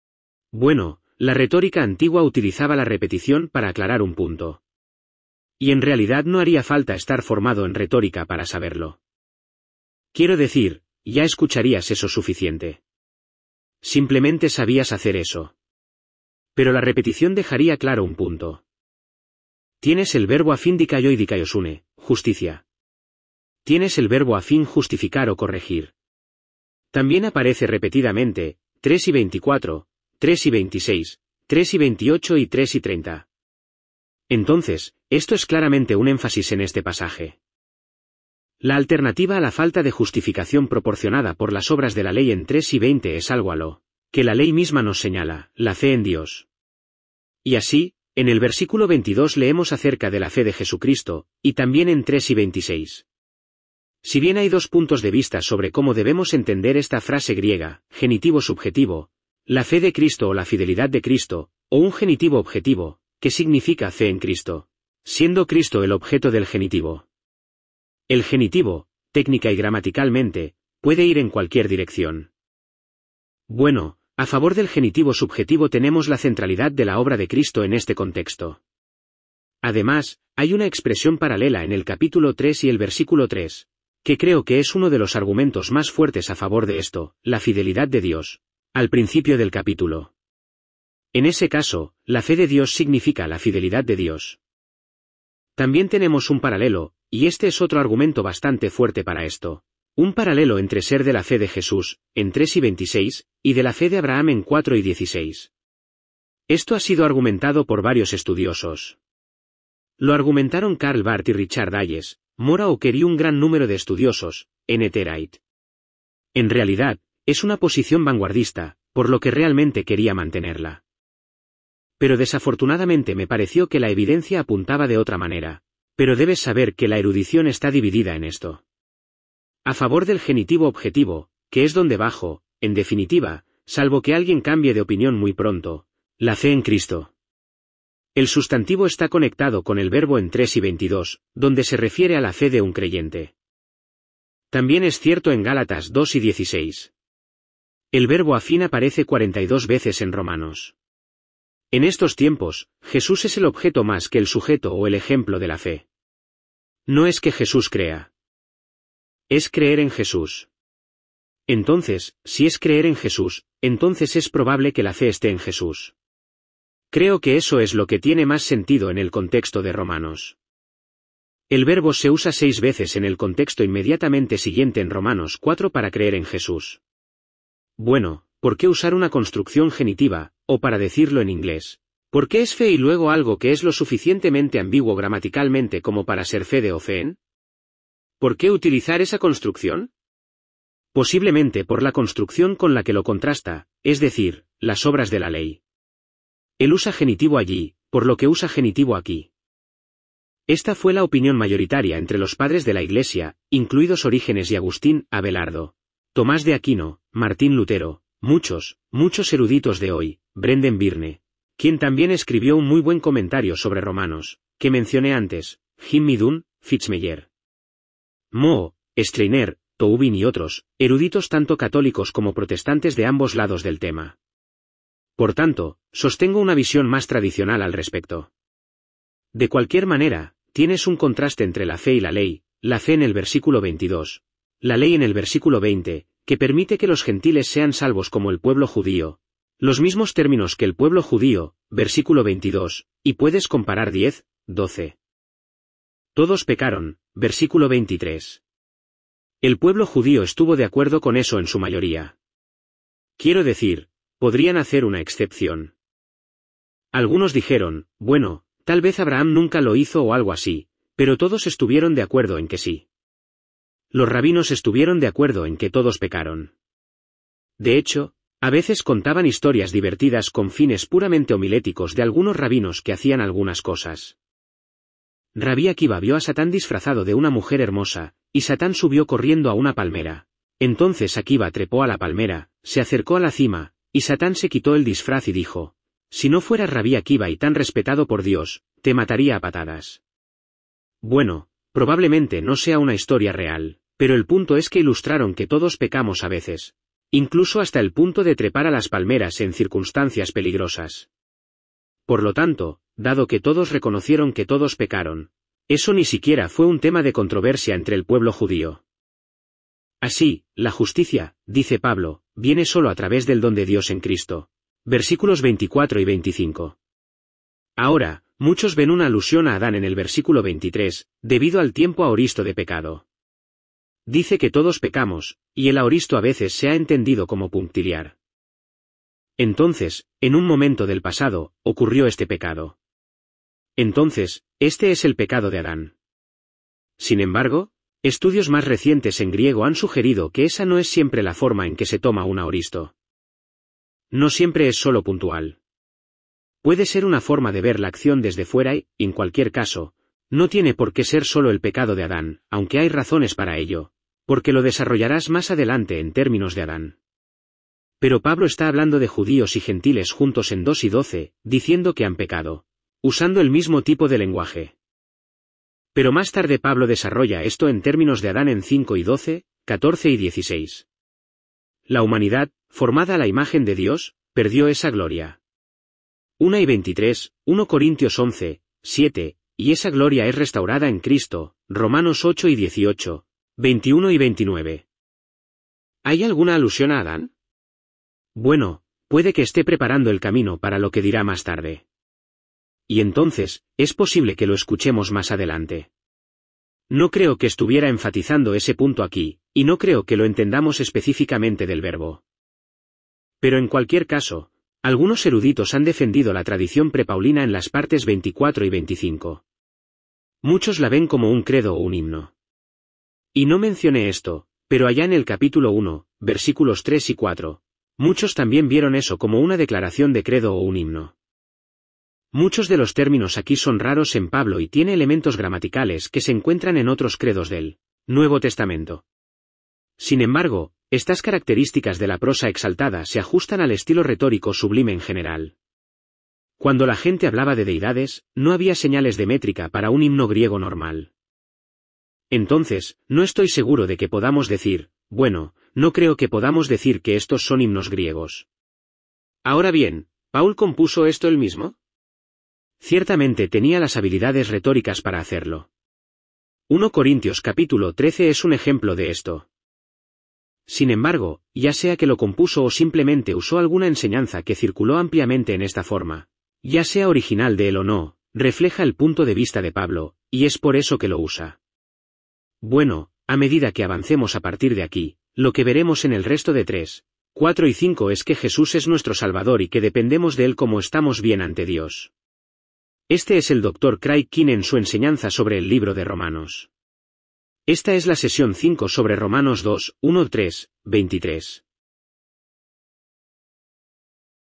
Bueno, la retórica antigua utilizaba la repetición para aclarar un punto. Y en realidad no haría falta estar formado en retórica para saberlo. Quiero decir, ya escucharías eso suficiente. Simplemente sabías hacer eso. Pero la repetición dejaría claro un punto. Tienes el verbo afín dikaio y dikaiosune, justicia. Tienes el verbo afín justificar o corregir. También aparece repetidamente, 3 y 24, 3 y 26, 3 y 28 y 3 y 30. Entonces, esto es claramente un énfasis en este pasaje. La alternativa a la falta de justificación proporcionada por las obras de la ley en 3 y 20 es algo a lo que la ley misma nos señala, la fe en Dios. Y así, en el versículo 22 leemos acerca de la fe de Jesucristo, y también en 3 y 26. Si bien hay dos puntos de vista sobre cómo debemos entender esta frase griega, genitivo subjetivo, la fe de Cristo o la fidelidad de Cristo, o un genitivo objetivo, que significa fe en Cristo, siendo Cristo el objeto del genitivo. El genitivo, técnica y gramaticalmente, puede ir en cualquier dirección. Bueno, a favor del genitivo subjetivo tenemos la centralidad de la obra de Cristo en este contexto. Además, hay una expresión paralela en el capítulo 3 y el versículo 3, que creo que es uno de los argumentos más fuertes a favor de esto, la fidelidad de Dios, al principio del capítulo. En ese caso, la fe de Dios significa la fidelidad de Dios. También tenemos un paralelo, y este es otro argumento bastante fuerte para esto. Un paralelo entre ser de la fe de Jesús, en 3 y 26, y de la fe de Abraham en 4 y 16. Esto ha sido argumentado por varios estudiosos. Lo argumentaron Karl Barth y Richard Dayes, Mora Ocker y un gran número de estudiosos, N. Tereit. En realidad, es una posición vanguardista, por lo que realmente quería mantenerla. Pero desafortunadamente me pareció que la evidencia apuntaba de otra manera, pero debes saber que la erudición está dividida en esto. A favor del genitivo objetivo, que es donde bajo, en definitiva, salvo que alguien cambie de opinión muy pronto, la fe en Cristo. El sustantivo está conectado con el verbo en 3 y 22, donde se refiere a la fe de un creyente. También es cierto en Gálatas 2 y 16. El verbo afín aparece 42 veces en Romanos. En estos tiempos, Jesús es el objeto más que el sujeto o el ejemplo de la fe. No es que Jesús crea. Es creer en Jesús. Entonces, si es creer en Jesús, entonces es probable que la fe esté en Jesús. Creo que eso es lo que tiene más sentido en el contexto de Romanos. El verbo se usa 6 veces en el contexto inmediatamente siguiente en Romanos 4 para creer en Jesús. Bueno, ¿por qué usar una construcción genitiva, o para decirlo en inglés? ¿Por qué es fe y luego algo que es lo suficientemente ambiguo gramaticalmente como para ser fede o fe en? ¿Por qué utilizar esa construcción? Posiblemente por la construcción con la que lo contrasta, es decir, las obras de la ley. Él usa genitivo allí, por lo que usa genitivo aquí. Esta fue la opinión mayoritaria entre los padres de la Iglesia, incluidos Orígenes y Agustín, Abelardo, Tomás de Aquino, Martín Lutero, muchos eruditos de hoy, Brendan Byrne, quien también escribió un muy buen comentario sobre Romanos, que mencioné antes, Jim Midun, Fitzmeyer. Moe, Streiner, Toubin y otros, eruditos tanto católicos como protestantes de ambos lados del tema. Por tanto, sostengo una visión más tradicional al respecto. De cualquier manera, tienes un contraste entre la fe y la ley, la fe en el versículo 22, la ley en el versículo 20, que permite que los gentiles sean salvos como el pueblo judío, los mismos términos que el pueblo judío, versículo 22, y puedes comparar 10, 12. Todos pecaron, versículo 23. El pueblo judío estuvo de acuerdo con eso en su mayoría. Quiero decir, podrían hacer una excepción. Algunos dijeron, bueno, tal vez Abraham nunca lo hizo o algo así, pero todos estuvieron de acuerdo en que sí. Los rabinos estuvieron de acuerdo en que todos pecaron. De hecho, a veces contaban historias divertidas con fines puramente homiléticos de algunos rabinos que hacían algunas cosas. Rabí Akiva vio a Satán disfrazado de una mujer hermosa, y Satán subió corriendo a una palmera. Entonces Akiva trepó a la palmera, se acercó a la cima, y Satán se quitó el disfraz y dijo, si no fueras Rabí Akiva y tan respetado por Dios, te mataría a patadas. Bueno, probablemente no sea una historia real, pero el punto es que ilustraron que todos pecamos a veces, incluso hasta el punto de trepar a las palmeras en circunstancias peligrosas. Por lo tanto, dado que todos reconocieron que todos pecaron, eso ni siquiera fue un tema de controversia entre el pueblo judío. Así, la justicia, dice Pablo, viene solo a través del don de Dios en Cristo. Versículos 24 y 25. Ahora, muchos ven una alusión a Adán en el versículo 23, debido al tiempo aoristo de pecado. Dice que todos pecamos, y el aoristo a veces se ha entendido como punctiliar. Entonces, en un momento del pasado, ocurrió este pecado. Entonces, este es el pecado de Adán. Sin embargo, estudios más recientes en griego han sugerido que esa no es siempre la forma en que se toma un aoristo. No siempre es solo puntual. Puede ser una forma de ver la acción desde fuera y, en cualquier caso, no tiene por qué ser solo el pecado de Adán, aunque hay razones para ello, porque lo desarrollarás más adelante en términos de Adán. Pero Pablo está hablando de judíos y gentiles juntos en 2 y 12, diciendo que han pecado, usando el mismo tipo de lenguaje. Pero más tarde Pablo desarrolla esto en términos de Adán en 5 y 12, 14 y 16. La humanidad, formada a la imagen de Dios, perdió esa gloria. 1 y 23, 1 Corintios 11, 7, y esa gloria es restaurada en Cristo, Romanos 8 y 18, 21 y 29. ¿Hay alguna alusión a Adán? Bueno, puede que esté preparando el camino para lo que dirá más tarde. Y entonces, es posible que lo escuchemos más adelante. No creo que estuviera enfatizando ese punto aquí, y no creo que lo entendamos específicamente del verbo. Pero en cualquier caso, algunos eruditos han defendido la tradición prepaulina en las partes 24 y 25. Muchos la ven como un credo o un himno. Y no mencioné esto, pero allá en el capítulo 1, versículos 3 y 4, muchos también vieron eso como una declaración de credo o un himno. Muchos de los términos aquí son raros en Pablo y tiene elementos gramaticales que se encuentran en otros credos del Nuevo Testamento. Sin embargo, estas características de la prosa exaltada se ajustan al estilo retórico sublime en general. Cuando la gente hablaba de deidades, no había señales de métrica para un himno griego normal. Entonces, no estoy seguro de que podamos decir, bueno, no creo que podamos decir que estos son himnos griegos. Ahora bien, ¿Paul compuso esto él mismo? Ciertamente tenía las habilidades retóricas para hacerlo. 1 Corintios capítulo 13 es un ejemplo de esto. Sin embargo, ya sea que lo compuso o simplemente usó alguna enseñanza que circuló ampliamente en esta forma, ya sea original de él o no, refleja el punto de vista de Pablo, y es por eso que lo usa. Bueno, a medida que avancemos a partir de aquí, lo que veremos en el resto de 3, 4 y 5 es que Jesús es nuestro Salvador y que dependemos de él como estamos bien ante Dios. Este es el Dr. Craig King en su enseñanza sobre el libro de Romanos. Esta es la sesión 5 sobre Romanos 2, 1-3, 23.